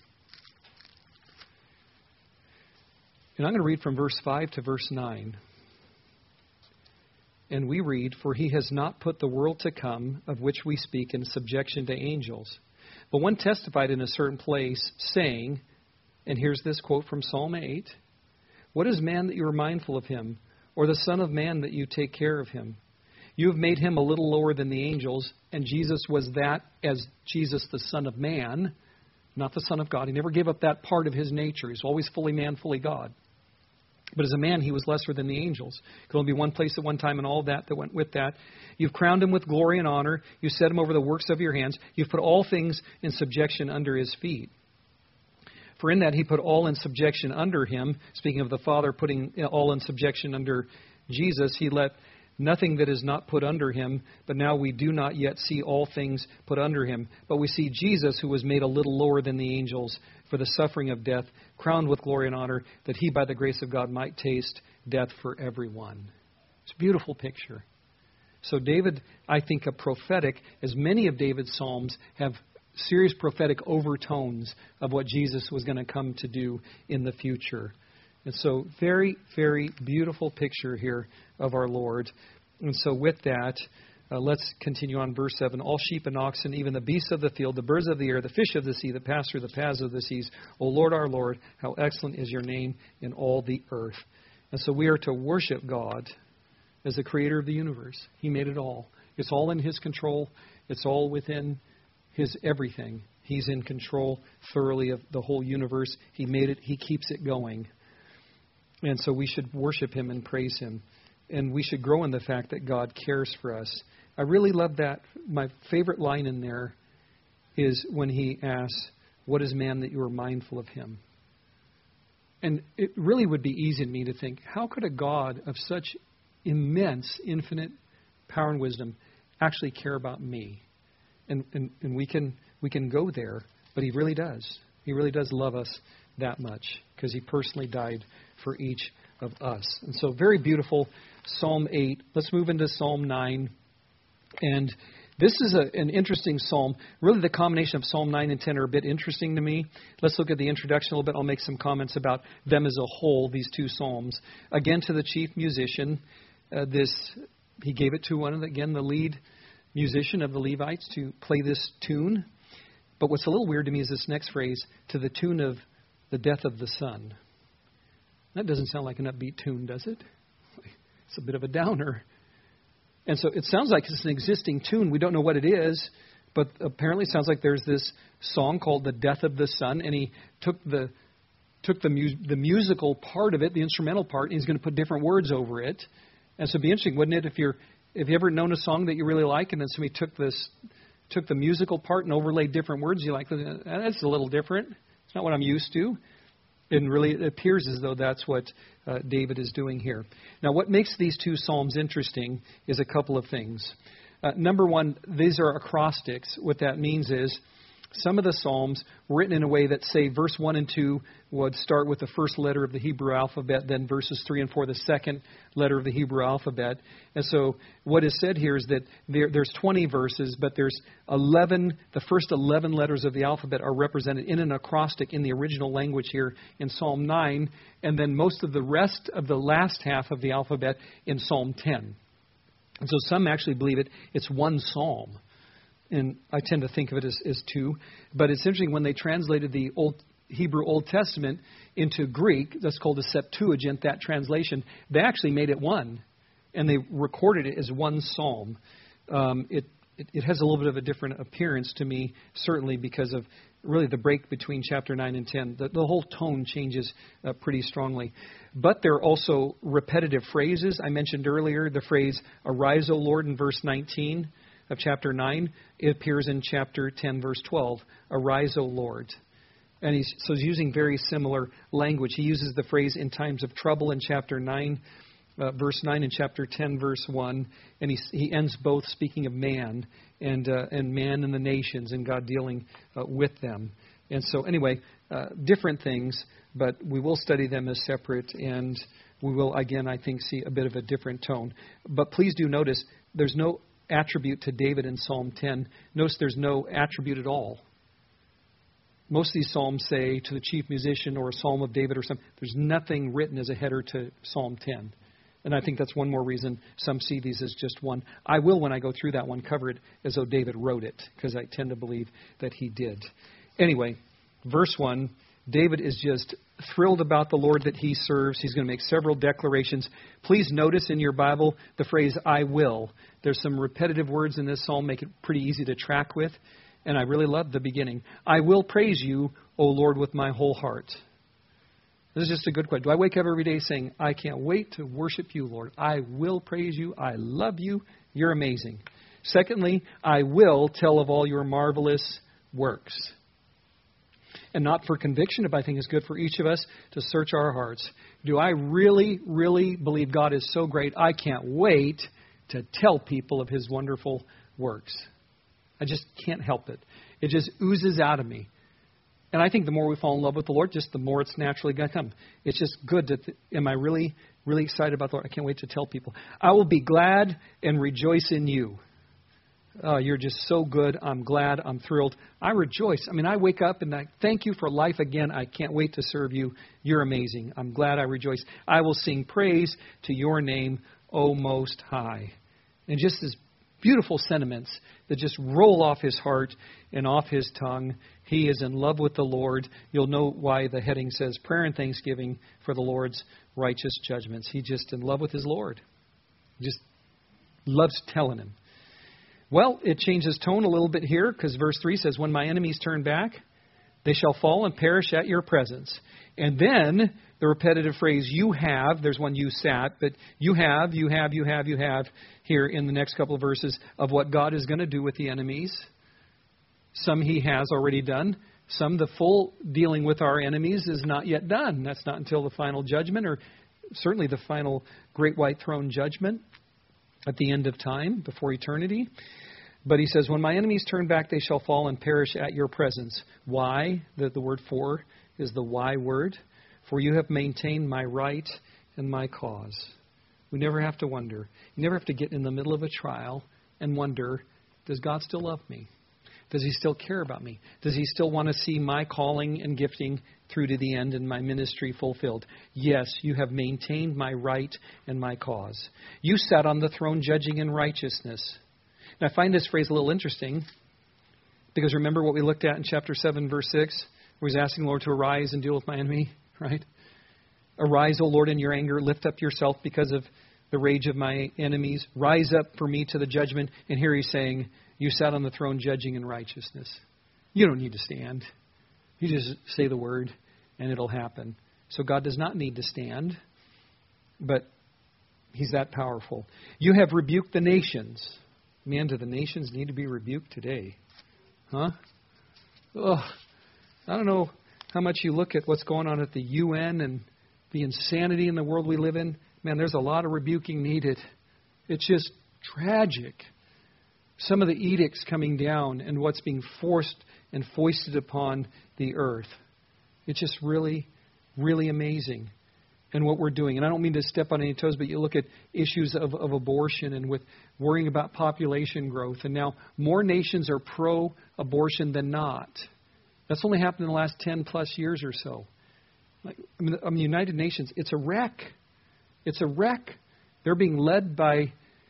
And I'm going to read from verse five to verse nine. And we read, "For he has not put the world to come, of which we speak, in subjection to angels. But one testified in a certain place, saying," and here's this quote from Psalm eight, "What is man that you are mindful of him, or the son of man that you take care of him? You have made him a little lower than the angels." And Jesus was that as Jesus, the Son of Man, not the Son of God. He never gave up that part of his nature. He's always fully man, fully God. But as a man, he was lesser than the angels. Could only be one place at one time, and all that that went with that. You've crowned him with glory and honor. You set him over the works of your hands. You've put all things in subjection under his feet. For in that he put all in subjection under him. Speaking of the Father putting all in subjection under Jesus, he let nothing that is not put under him. But now we do not yet see all things put under him. But we see Jesus, who was made a little lower than the angels for the suffering of death, crowned with glory and honor, that he, by the grace of God, might taste death for everyone. It's a beautiful picture. So David, I think, a prophetic, as many of David's psalms have serious prophetic overtones of what Jesus was going to come to do in the future. And so very, very beautiful picture here of our Lord. And so with that, uh, let's continue on verse seven. "All sheep and oxen, even the beasts of the field, the birds of the air, the fish of the sea, that pass through the paths of the seas. O Lord, our Lord, how excellent is your name in all the earth." And so we are to worship God as the creator of the universe. He made it all. It's all in his control. It's all within his everything. He's in control thoroughly of the whole universe. He made it. He keeps it going. And so we should worship him and praise him. And we should grow in the fact that God cares for us. I really love that. My favorite line in there is when he asks, "What is man that you are mindful of him?" And it really would be easy to me to think, how could a God of such immense, infinite power and wisdom actually care about me? And, and, and we can we can go there, but he really does. He really does love us that much because he personally died for each of us. And so very beautiful, Psalm eight. Let's move into Psalm nine. And this is a, an interesting psalm. Really, the combination of Psalm nine and ten are a bit interesting to me. Let's look at the introduction a little bit. I'll make some comments about them as a whole, these two psalms. Again, to the chief musician, uh, this he gave it to one of the, again, the lead musician of the Levites to play this tune. But what's a little weird to me is this next phrase, to the tune of the death of the sun. That doesn't sound like an upbeat tune, does it? It's a bit of a downer. And so it sounds like it's an existing tune. We don't know what it is, but apparently it sounds like there's this song called The Death of the Sun, and he took the took the, mu- the musical part of it, the instrumental part, and he's going to put different words over it. And so it'd be interesting, wouldn't it, if you're if you ever known a song that you really like, and then somebody took this took the musical part and overlaid different words, you like, that's a little different. It's not what I'm used to. And really, it appears as though that's what uh, David is doing here. Now, what makes these two psalms interesting is a couple of things. Uh, number one, these are acrostics. What that means is some of the psalms were written in a way that, say, verse one and two would start with the first letter of the Hebrew alphabet, then verses three and four, the second letter of the Hebrew alphabet. And so what is said here is that there, there's twenty verses, but there's eleven, the first eleven letters of the alphabet are represented in an acrostic in the original language here in Psalm nine, and then most of the rest of the last half of the alphabet in Psalm ten. And so some actually believe it it's one psalm. And I tend to think of it as, as two. But it's interesting, when they translated the Old Hebrew Old Testament into Greek, that's called the Septuagint, that translation, they actually made it one. And they recorded it as one psalm. Um, it, it, it has a little bit of a different appearance to me, certainly because of really the break between chapter nine and ten. The, the whole tone changes uh, pretty strongly. But there are also repetitive phrases. I mentioned earlier the phrase, "Arise, O Lord," in verse nineteen. Of chapter nine, it appears in chapter ten, verse twelve. "Arise, O Lord." And he's, so he's using very similar language. He uses the phrase "in times of trouble" in chapter nine, uh, verse nine, and chapter ten, verse one. And he, he ends both speaking of man and uh, and man and the nations and God dealing uh, with them. And so anyway, uh, different things, but we will study them as separate, and we will, again, I think, see a bit of a different tone. But please do notice there's no attribute to David in Psalm ten. Notice there's no attribute at all. Most of these psalms say to the chief musician or a psalm of David or something. There's nothing written as a header to Psalm ten. And I think that's one more reason some see these as just one. I will, when I go through that one, cover it as though David wrote it, because I tend to believe that he did. Anyway, verse one, David is just thrilled about the Lord that he serves. He's going to make several declarations. Please notice in your Bible the phrase, I will. There's some repetitive words in this psalm, make it pretty easy to track with. And I really love the beginning. I will praise you, O Lord, with my whole heart. This is just a good question. Do I wake up every day saying, I can't wait to worship you, Lord. I will praise you. I love you. You're amazing. Secondly, I will tell of all your marvelous works. And not for conviction, but I think it's good for each of us to search our hearts. Do I really, really believe God is so great, I can't wait to tell people of his wonderful works? I just can't help it. It just oozes out of me. And I think the more we fall in love with the Lord, just the more it's naturally going to come. It's just good. To th- am I really, really excited about the Lord? I can't wait to tell people. I will be glad and rejoice in you. Oh, you're just so good. I'm glad. I'm thrilled. I rejoice. I mean, I wake up and I thank you for life again. I can't wait to serve you. You're amazing. I'm glad. I rejoice. I will sing praise to your name, O Most High. And just this beautiful sentiments that just roll off his heart and off his tongue. He is in love with the Lord. You'll know why the heading says prayer and thanksgiving for the Lord's righteous judgments. He's just in love with his Lord. He just loves telling him. Well, it changes tone a little bit here because verse three says, when my enemies turn back, they shall fall and perish at your presence. And then the repetitive phrase, you have, there's one you sat, but you have, you have, you have, you have here in the next couple of verses of what God is going to do with the enemies. Some he has already done. Some, the full dealing with our enemies is not yet done. That's not until the final judgment, or certainly the final great white throne judgment at the end of time, before eternity. But he says, when my enemies turn back, they shall fall and perish at your presence. Why? The, the word for is the why word. For you have maintained my right and my cause. We never have to wonder. You never have to get in the middle of a trial and wonder, does God still love me? Does he still care about me? Does he still want to see my calling and gifting through to the end and my ministry fulfilled? Yes, you have maintained my right and my cause. You sat on the throne judging in righteousness. And I find this phrase a little interesting because remember what we looked at in chapter seven, verse six, where he's asking the Lord to arise and deal with my enemy, right? Arise, O Lord, in your anger. Lift up yourself because of the rage of my enemies. Rise up for me to the judgment. And here he's saying, you sat on the throne judging in righteousness. You don't need to stand. You just say the word and it'll happen. So God does not need to stand, but he's that powerful. You have rebuked the nations. Man, do the nations need to be rebuked today? Huh? Ugh. I don't know how much you look at what's going on at the U N and the insanity in the world we live in. Man, there's a lot of rebuking needed. It's just tragic. Some of the edicts coming down and what's being forced and foisted upon the earth. It's just really, really amazing. And what we're doing. And I don't mean to step on any toes, but you look at issues of, of abortion and with worrying about population growth. And now more nations are pro-abortion than not. That's only happened in the last ten plus years or so. Like, I mean, I mean, the United Nations, it's a wreck. It's a wreck. They're being led by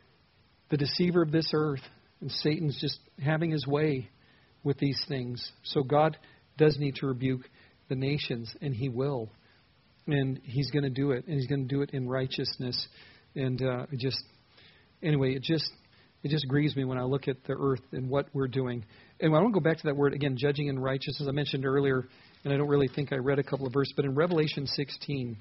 the deceiver of this earth. And Satan's just having his way with these things. So God does need to rebuke the nations, and he will. And he's going to do it, and he's going to do it in righteousness. And uh, it just, anyway, it just it just grieves me when I look at the earth and what we're doing. And I want to go back to that word again, judging in righteousness. I mentioned earlier, and I don't really think I read a couple of verses, but in Revelation sixteen,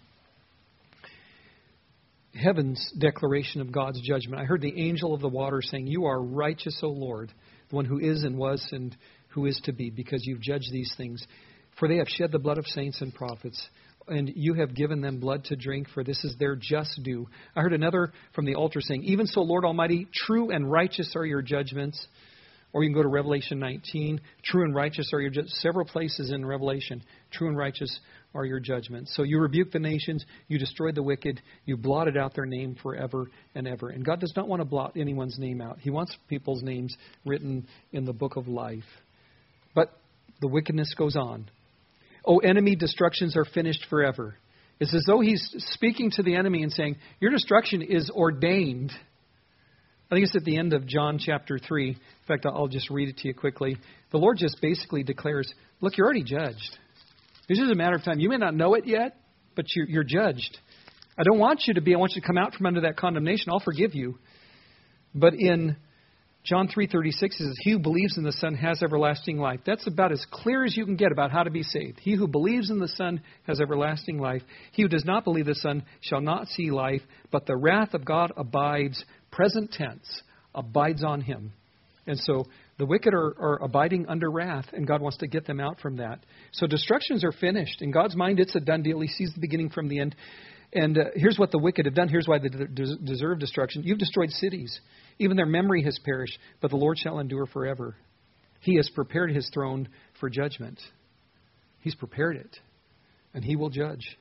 heaven's declaration of God's judgment. I heard the angel of the water saying, you are righteous, O Lord, the one who is and was and who is to be, because you've judged these things. For they have shed the blood of saints and prophets, and you have given them blood to drink, for this is their just due. I heard another from the altar saying, even so, Lord Almighty, true and righteous are your judgments. Or you can go to Revelation nineteen. True and righteous are your judgments. Several places in Revelation. True and righteous are your judgments. So you rebuke the nations. You destroyed the wicked. You blotted out their name forever and ever. And God does not want to blot anyone's name out. He wants people's names written in the book of life. But the wickedness goes on. Oh, enemy, destructions are finished forever. It's as though he's speaking to the enemy and saying, your destruction is ordained. I think it's at the end of John chapter three. In fact, I'll just read it to you quickly. The Lord just basically declares, look, you're already judged. It's just a matter of time. You may not know it yet, but you're, you're judged. I don't want you to be. I want you to come out from under that condemnation. I'll forgive you. But in John three thirty-six, it says, he who believes in the Son has everlasting life. That's about as clear as you can get about how to be saved. He who believes in the Son has everlasting life. He who does not believe the Son shall not see life, but the wrath of God abides, present tense, abides on him. And so the wicked are, are abiding under wrath, and God wants to get them out from that. So destructions are finished. In God's mind, it's a done deal. He sees the beginning from the end. And uh, here's what the wicked have done. Here's why they de- deserve destruction. You've destroyed cities. Even their memory has perished, but the Lord shall endure forever. He has prepared his throne for judgment. He's prepared it, and he will judge.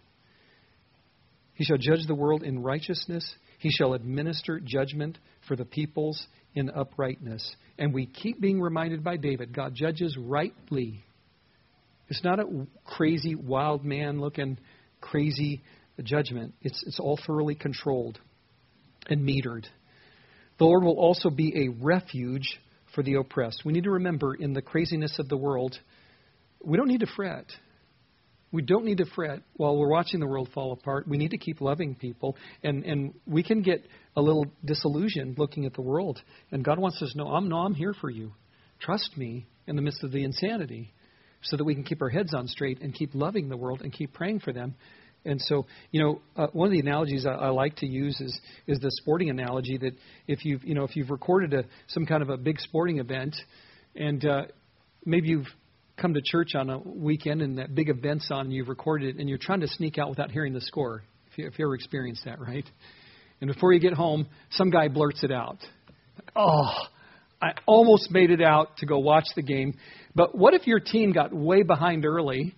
He shall judge the world in righteousness. He shall administer judgment for the peoples in uprightness. And we keep being reminded by David, God judges rightly. It's not a crazy, wild man looking crazy judgment. It's, it's all thoroughly controlled and metered. The Lord will also be a refuge for the oppressed. We need to remember, in the craziness of the world, we don't need to fret. We don't need to fret while we're watching the world fall apart. We need to keep loving people. And, and we can get a little disillusioned looking at the world. And God wants us to know, I'm, no, I'm here for you. Trust me in the midst of the insanity, so that we can keep our heads on straight and keep loving the world and keep praying for them. And so, you know, uh, one of the analogies I, I like to use is is the sporting analogy, that if you've, you know, if you've recorded a, some kind of a big sporting event, and uh, maybe you've come to church on a weekend and that big event's on and you've recorded it, and you're trying to sneak out without hearing the score. If you, if you ever experienced that, right? And before you get home, some guy blurts it out. Oh, I almost made it out to go watch the game. But what if your team got way behind early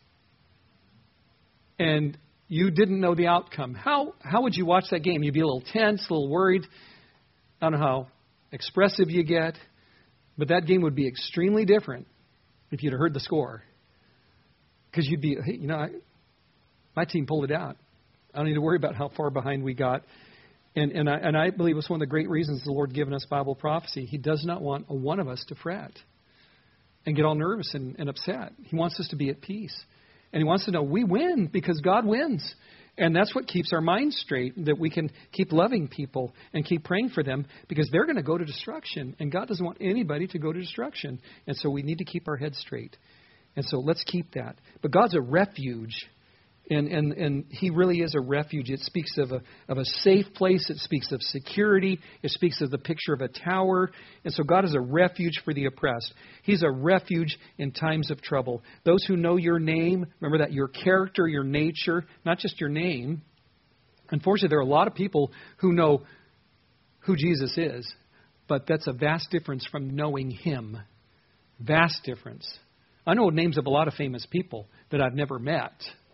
and you didn't know the outcome? How how would you watch that game? You'd be a little tense, a little worried. I don't know how expressive you get, but that game would be extremely different if you'd heard the score. Because you'd be, hey, you know, I, my team pulled it out. I don't need to worry about how far behind we got. And and I, and I believe it's one of the great reasons the Lord given us Bible prophecy. He does not want a one of us to fret and get all nervous and, and upset. He wants us to be at peace. And he wants to know we win because God wins. And that's what keeps our minds straight, that we can keep loving people and keep praying for them, because they're going to go to destruction. And God doesn't want anybody to go to destruction. And so we need to keep our heads straight. And so let's keep that. But God's a refuge. And, and, and he really is a refuge. It speaks of a, of a safe place. It speaks of security. It speaks of the picture of a tower. And so God is a refuge for the oppressed. He's a refuge in times of trouble. Those who know your name, remember that, your character, your nature, not just your name. Unfortunately, there are a lot of people who know who Jesus is, but that's a vast difference from knowing him. Vast difference. I know names of a lot of famous people that I've never met.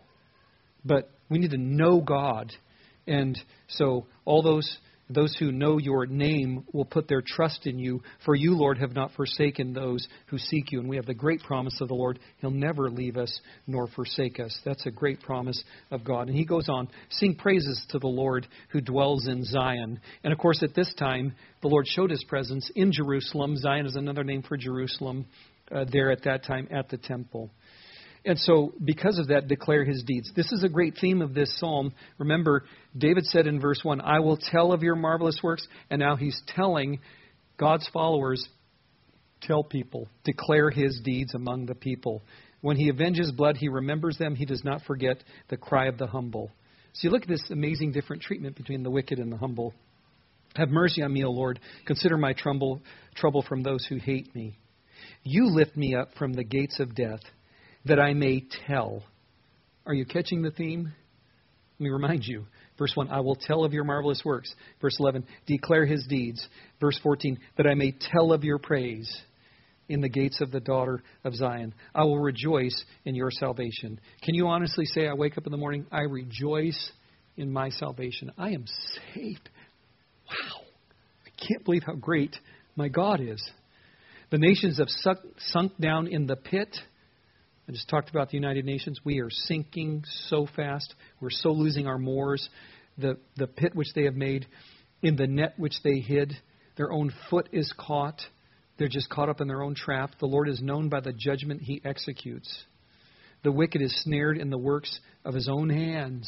But we need to know God. And so all those those who know your name will put their trust in you. For you, Lord, have not forsaken those who seek you. And we have the great promise of the Lord. He'll never leave us nor forsake us. That's a great promise of God. And he goes on, sing praises to the Lord who dwells in Zion. And of course, at this time, the Lord showed his presence in Jerusalem. Zion is another name for Jerusalem, uh, there at that time at the temple. And so, because of that, declare his deeds. This is a great theme of this psalm. Remember, David said in verse one, I will tell of your marvelous works. And now he's telling God's followers, tell people, declare his deeds among the people. When he avenges blood, he remembers them. He does not forget the cry of the humble. So you look at this amazing different treatment between the wicked and the humble. Have mercy on me, O Lord. Consider my trouble, trouble from those who hate me. You lift me up from the gates of death, that I may tell. Are you catching the theme? Let me remind you. Verse one, I will tell of your marvelous works. Verse eleven, declare his deeds. Verse fourteen, that I may tell of your praise in the gates of the daughter of Zion. I will rejoice in your salvation. Can you honestly say, I wake up in the morning, I rejoice in my salvation. I am saved. Wow. I can't believe how great my God is. The nations have sunk, sunk down in the pit. I just talked about the United Nations. We are sinking so fast. We're so losing our moors. The, the pit which they have made, in the net which they hid, their own foot is caught. They're just caught up in their own trap. The Lord is known by the judgment he executes. The wicked is snared in the works of his own hands.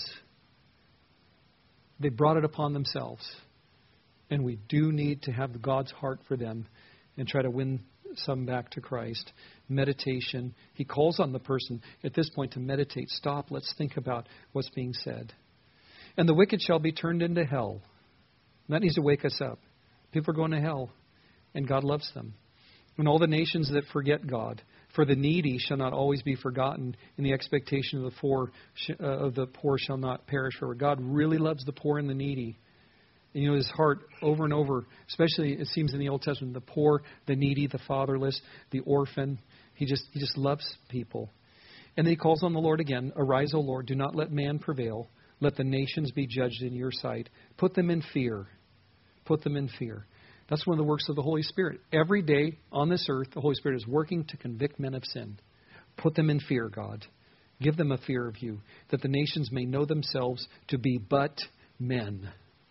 They brought it upon themselves. And we do need to have God's heart for them and try to win some back to Christ. Meditation. He calls on the person at this point to meditate. Stop. Let's think about what's being said. And the wicked shall be turned into hell. That needs to wake us up. People are going to hell, and God loves them. And all the nations that forget God, for the needy shall not always be forgotten, and the expectation of the poor uh, of the poor shall not perish forever. God really loves the poor and the needy. And you know his heart over and over, especially it seems in the Old Testament, the poor, the needy, the fatherless, the orphan. He just he just loves people. And then he calls on the Lord again. Arise, O Lord, do not let man prevail. Let the nations be judged in your sight. Put them in fear. Put them in fear. That's one of the works of the Holy Spirit. Every day on this earth, the Holy Spirit is working to convict men of sin. Put them in fear, God. Give them a fear of you, that the nations may know themselves to be but men.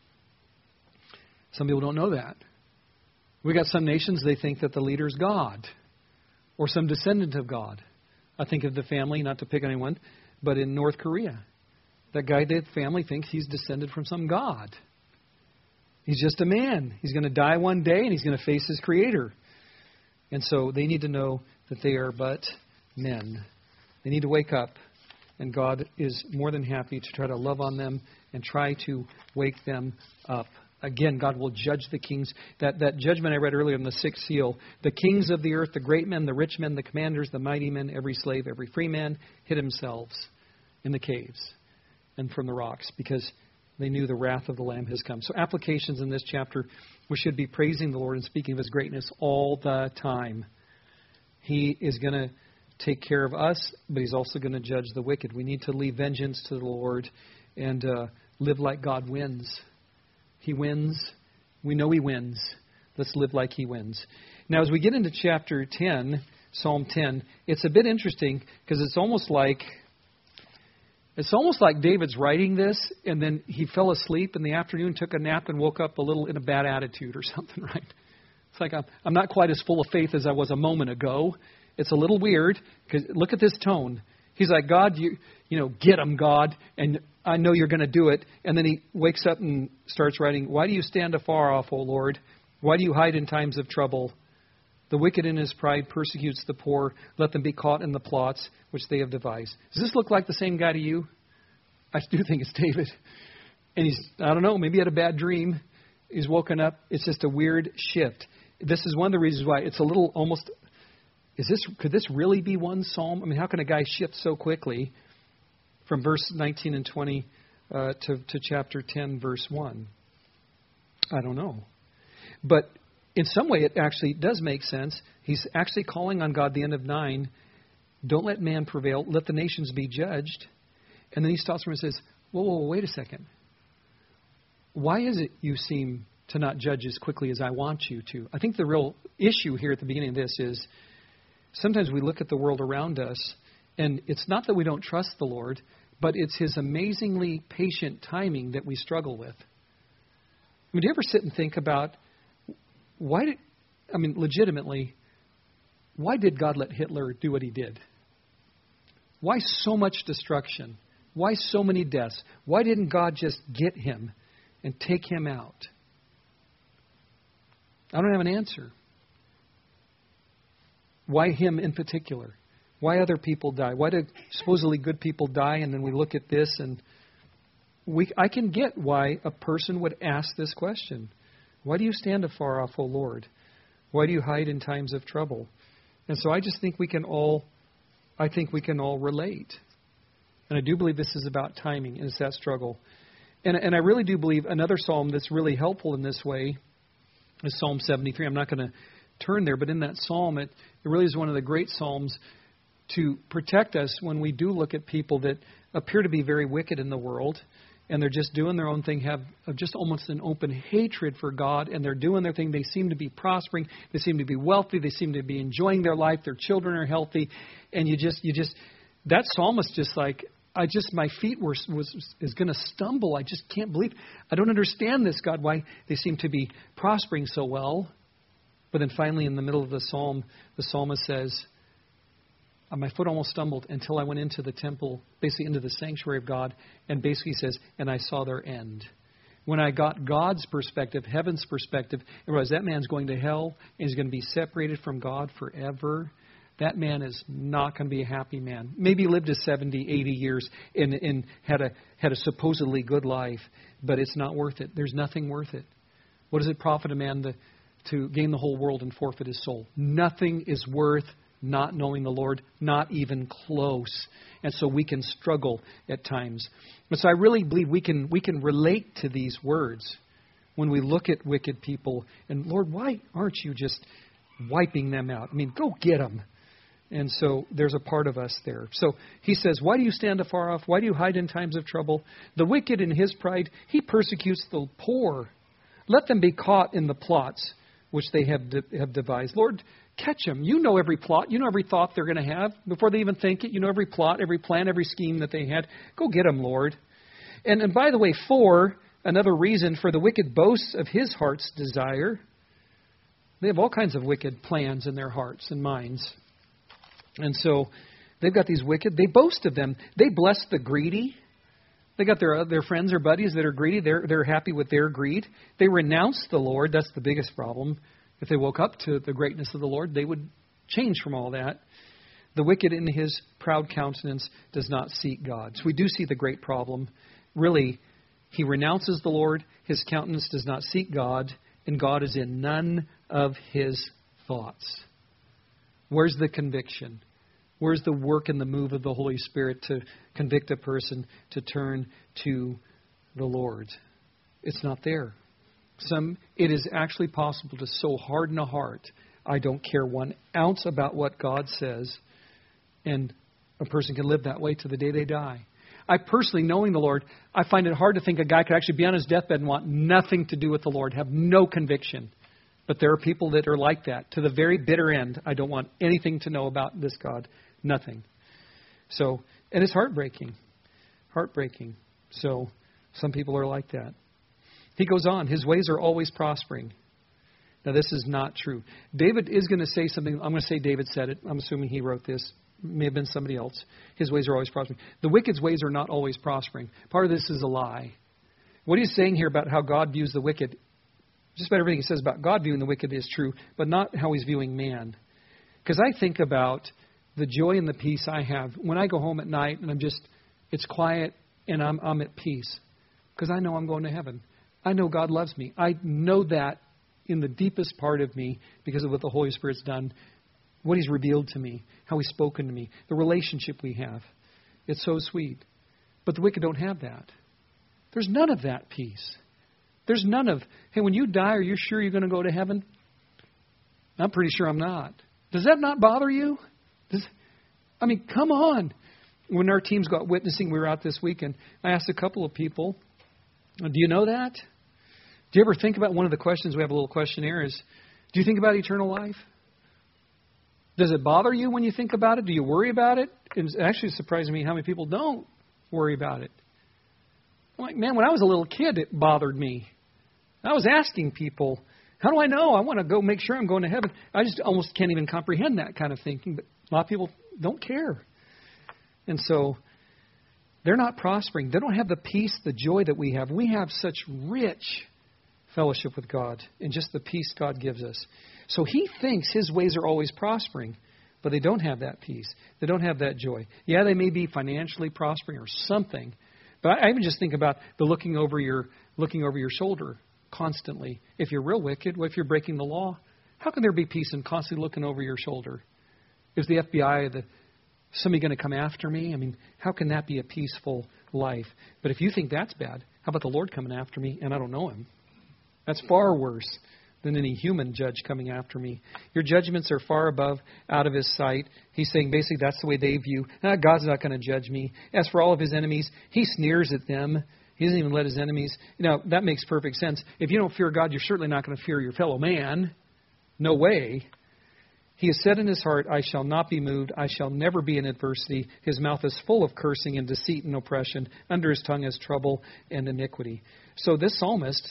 Some people don't know that. We got some nations, they think that the leader is God or some descendant of God. I think of the family, not to pick anyone, but in North Korea. That guy, that family thinks he's descended from some God. He's just a man. He's going to die one day and he's going to face his Creator. And so they need to know that they are but men. They need to wake up. And God is more than happy to try to love on them and try to wake them up. Again, God will judge the kings. That, that judgment I read earlier in the sixth seal. The kings of the earth, the great men, the rich men, the commanders, the mighty men, every slave, every free man, hid themselves in the caves and from the rocks because they knew the wrath of the Lamb has come. So applications in this chapter, we should be praising the Lord and speaking of His greatness all the time. He is going to take care of us, but He's also going to judge the wicked. We need to leave vengeance to the Lord and uh, live like God wins. He wins. We know He wins. Let's live like He wins. Now, as we get into chapter ten, Psalm ten, it's a bit interesting because it's almost like It's almost like David's writing this, and then he fell asleep in the afternoon, took a nap, and woke up a little in a bad attitude or something, right? It's like I'm, I'm not quite as full of faith as I was a moment ago. It's a little weird, because look at this tone. He's like, God, you you know, get him, God, and I know you're going to do it. And then he wakes up and starts writing, why do you stand afar off, O Lord? Why do you hide in times of trouble? The wicked in his pride persecutes the poor. Let them be caught in the plots which they have devised. Does this look like the same guy to you? I do think it's David. And he's, I don't know, maybe he had a bad dream. He's woken up. It's just a weird shift. This is one of the reasons why it's a little almost, is this, could this really be one psalm? I mean, how can a guy shift so quickly from verse nineteen and twenty uh, to, to chapter ten, verse one? I don't know. But in some way, it actually does make sense. He's actually calling on God, the end of nine. Don't let man prevail. Let the nations be judged. And then he stops and says, whoa, whoa, whoa, wait a second. Why is it you seem to not judge as quickly as I want you to? I think the real issue here at the beginning of this is sometimes we look at the world around us, and it's not that we don't trust the Lord, but it's His amazingly patient timing that we struggle with. I mean, do you ever sit and think about why did, I mean, legitimately, why did God let Hitler do what he did? Why so much destruction? Why so many deaths? Why didn't God just get him and take him out? I don't have an answer. Why him in particular? Why other people die? Why do supposedly good people die? And then we look at this and we, I can get why a person would ask this question. Why do you stand afar off, O Lord? Why do you hide in times of trouble? And so I just think we can all, I think we can all relate. And I do believe this is about timing, and it's that struggle. And, and I really do believe another psalm that's really helpful in this way is Psalm seventy-three. I'm not going to turn there, but in that psalm, it, it really is one of the great psalms to protect us when we do look at people that appear to be very wicked in the world. and they're just doing their own thing, have just almost an open hatred for God, and they're doing their thing. They seem to be prospering. They seem to be wealthy. They seem to be enjoying their life. Their children are healthy. And you just, you just, that psalmist just like, I just, my feet were, was, is going to stumble. I just can't believe, I don't understand this, God, why they seem to be prospering so well. But then finally in the middle of the psalm, the psalmist says, my foot almost stumbled until I went into the temple, basically into the sanctuary of God, and basically says, and I saw their end. When I got God's perspective, heaven's perspective, and realized that man's going to hell and he's going to be separated from God forever, that man is not going to be a happy man. Maybe he lived to seventy, eighty years and, and had a had a supposedly good life, but it's not worth it. There's nothing worth it. What does it profit a man to, to gain the whole world and forfeit his soul? Nothing is worth not knowing the Lord, not even close. And so we can struggle at times. But so I really believe we can we can relate to these words when we look at wicked people. And Lord, why aren't you just wiping them out? I mean, go get them. And so there's a part of us there. So he says, why do you stand afar off? Why do you hide in times of trouble? The wicked in his pride, he persecutes the poor. Let them be caught in the plots which they have de- have devised. Lord, catch them. You know every plot. You know every thought they're going to have. Before they even think it, you know every plot, every plan, every scheme that they had. Go get them, Lord. And, and by the way, four, another reason for the wicked boasts of his heart's desire. They have all kinds of wicked plans in their hearts and minds. And so they've got these wicked. They boast of them. They bless the greedy. They got their their friends or buddies that are greedy. They're they're happy with their greed. They renounce the Lord. That's the biggest problem. If they woke up to the greatness of the Lord, they would change from all that. The wicked in his proud countenance does not seek God. So we do see the great problem. Really, he renounces the Lord. His countenance does not seek God. And God is in none of his thoughts. Where's the conviction? Where's the work and the move of the Holy Spirit to convict a person to turn to the Lord? It's not there. Some, it is actually possible to so harden a heart, I don't care one ounce about what God says, and a person can live that way to the day they die. I personally, knowing the Lord, I find it hard to think a guy could actually be on his deathbed and want nothing to do with the Lord, have no conviction. But there are people that are like that. To the very bitter end, I don't want anything to know about this God. Nothing. So, and it's heartbreaking. Heartbreaking. So, some people are like that. He goes on, his ways are always prospering. Now, this is not true. David is going to say something. I'm going to say David said it. I'm assuming he wrote this. It may have been somebody else. His ways are always prospering. The wicked's ways are not always prospering. Part of this is a lie. What he's saying here about how God views the wicked, just about everything he says about God viewing the wicked is true, but not how he's viewing man. Because I think about the joy and the peace I have when I go home at night and I'm just, it's quiet and I'm I'm at peace. Because I know I'm going to heaven. I know God loves me. I know that in the deepest part of me because of what the Holy Spirit's done, what he's revealed to me, how he's spoken to me, the relationship we have. It's so sweet. But the wicked don't have that. There's none of that peace. There's none of, hey, when you die, are you sure you're going to go to heaven? I'm pretty sure I'm not. Does that not bother you? Does, I mean, come on. When our teams got witnessing, we were out this weekend, I asked a couple of people, do you know that? Do you ever think about, one of the questions, we have a little questionnaire is, do you think about eternal life? Does it bother you when you think about it? Do you worry about it? It's actually surprising me how many people don't worry about it. I'm like, man, when I was a little kid, it bothered me. I was asking people, how do I know? I want to go make sure I'm going to heaven. I just almost can't even comprehend that kind of thinking. But a lot of people don't care. And so they're not prospering. They don't have the peace, the joy that we have. We have such rich fellowship with God and just the peace God gives us. So he thinks his ways are always prospering, but they don't have that peace. They don't have that joy. Yeah, they may be financially prospering or something, but I even just think about the looking over your looking over your shoulder constantly. If you're real wicked, what if you're breaking the law? How can there be peace in constantly looking over your shoulder? Is the F B I, the somebody going to come after me? I mean, how can that be a peaceful life? But if you think that's bad, how about the Lord coming after me and I don't know him? That's far worse than any human judge coming after me. Your judgments are far above, out of his sight. He's saying basically that's the way they view. Ah, God's not going to judge me. As for all of his enemies, he sneers at them. He doesn't even let his enemies. You know, that makes perfect sense. If you don't fear God, you're certainly not going to fear your fellow man. No way. He has said in his heart, I shall not be moved. I shall never be in adversity. His mouth is full of cursing and deceit and oppression. Under his tongue is trouble and iniquity. So this psalmist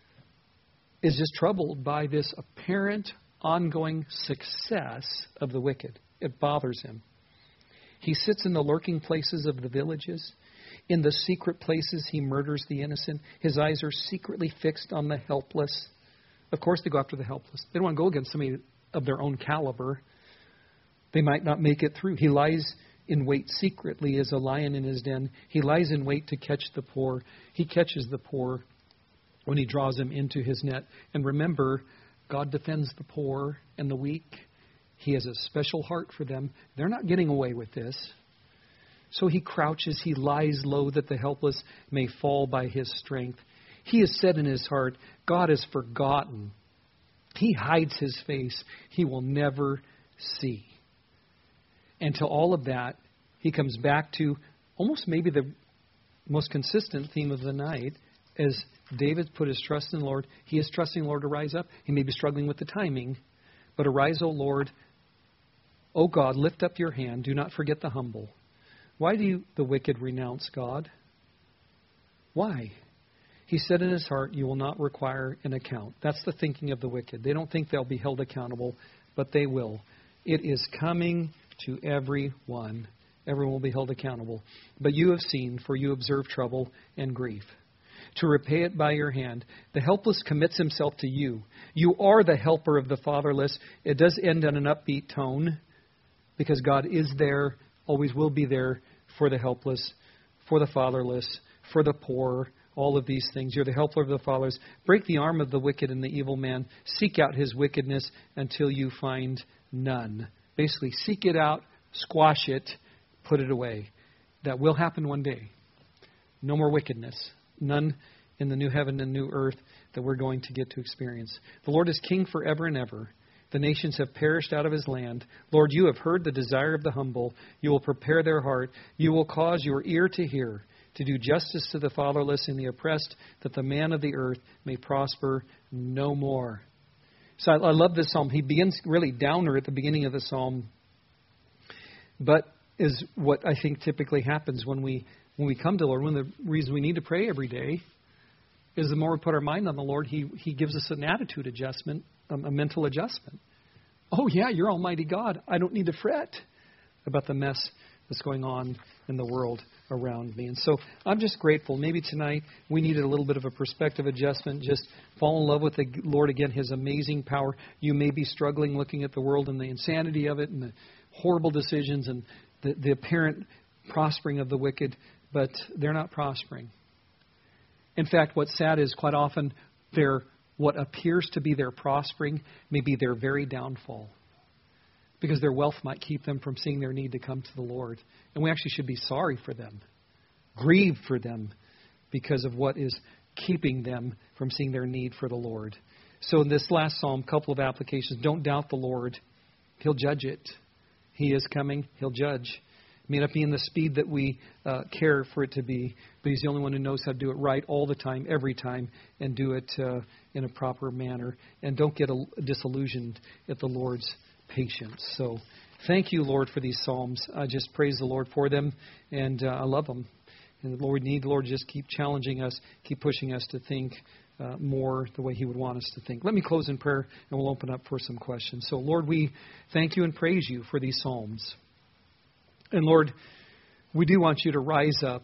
is just troubled by this apparent ongoing success of the wicked. It bothers him. He sits in the lurking places of the villages. In the secret places he murders the innocent. His eyes are secretly fixed on the helpless. Of course they go after the helpless. They don't want to go against somebody of their own caliber. They might not make it through. He lies in wait secretly as a lion in his den. He lies in wait to catch the poor. He catches the poor when he draws them into his net. And remember, God defends the poor and the weak. He has a special heart for them. They're not getting away with this. So he crouches, he lies low that the helpless may fall by his strength. He has said in his heart, God has forgotten. He hides his face. He will never see. And to all of that, he comes back to almost maybe the most consistent theme of the night as David put his trust in the Lord. He is trusting the Lord to rise up. He may be struggling with the timing, but arise, O Lord. O God, lift up your hand. Do not forget the humble. Why do you, the wicked renounce God? Why? He said in his heart, you will not require an account. That's the thinking of the wicked. They don't think they'll be held accountable, but they will. It is coming to everyone. Everyone will be held accountable. But you have seen, for you observe trouble and grief, to repay it by your hand. The helpless commits himself to you. You are the helper of the fatherless. It does end on an upbeat tone, because God is there, always will be there for the helpless, for the fatherless, for the poor, all of these things. You're the helper of the fatherless. Break the arm of the wicked and the evil man. Seek out his wickedness until you find none. Basically, seek it out, squash it, put it away. That will happen one day. No more wickedness. None in the new heaven and new earth that we're going to get to experience. The Lord is king forever and ever. The nations have perished out of his land. Lord, you have heard the desire of the humble. You will prepare their heart. You will cause your ear to hear, to do justice to the fatherless and the oppressed, that the man of the earth may prosper no more. So I, I love this psalm. He begins really downer at the beginning of the psalm, but is what I think typically happens when we when we come to the Lord. One of the reasons we need to pray every day is the more we put our mind on the Lord, He He gives us an attitude adjustment, um, a mental adjustment. Oh yeah, you're Almighty God. I don't need to fret about the mess that's going on in the world around me. And so I'm just grateful. Maybe tonight we needed a little bit of a perspective adjustment. Just fall in love with the Lord again, His amazing power. You may be struggling looking at the world and the insanity of it and the horrible decisions and the, the apparent prospering of the wicked, but they're not prospering. In fact, what's sad is quite often their what appears to be their prospering may be their very downfall, because their wealth might keep them from seeing their need to come to the Lord. And we actually should be sorry for them, grieve for them, because of what is keeping them from seeing their need for the Lord. So in this last psalm, a couple of applications. Don't doubt the Lord. He'll judge it. He is coming. He'll judge. It may not be in the speed that we uh, care for it to be, but He's the only one who knows how to do it right all the time, every time, and do it uh, in a proper manner. And don't get a, disillusioned at the Lord's patience. So thank you, Lord, for these psalms. I just praise the Lord for them, and uh, I love them. And Lord, we need the Lord to just keep challenging us, keep pushing us to think uh, more the way He would want us to think. Let me close in prayer, and we'll open up for some questions. So, Lord, we thank you and praise you for these psalms. And Lord, we do want you to rise up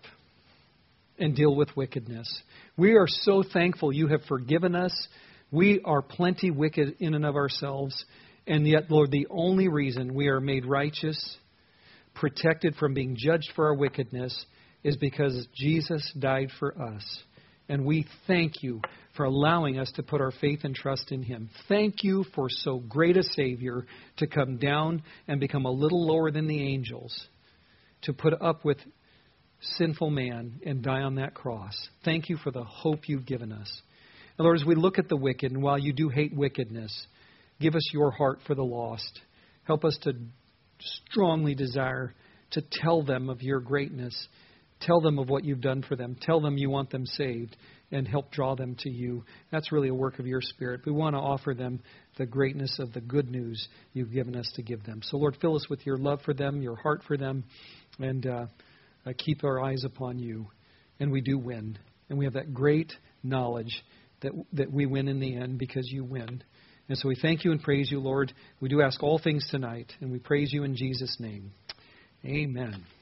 and deal with wickedness. We are so thankful you have forgiven us. We are plenty wicked in and of ourselves. And yet, Lord, the only reason we are made righteous, protected from being judged for our wickedness, is because Jesus died for us. And we thank you for allowing us to put our faith and trust in Him. Thank you for so great a Savior to come down and become a little lower than the angels, to put up with sinful man and die on that cross. Thank you for the hope you've given us. And Lord, as we look at the wicked, and while you do hate wickedness, give us your heart for the lost. Help us to strongly desire to tell them of your greatness, Tell them of what you've done for them. Tell them you want them saved and help draw them to you. That's really a work of your Spirit. We want to offer them the greatness of the good news you've given us to give them. So, Lord, fill us with your love for them, your heart for them, and uh, uh, keep our eyes upon you. And we do win. And we have that great knowledge that that we win in the end because you win. And so we thank you and praise you, Lord. We do ask all things tonight, and we praise you in Jesus' name. Amen.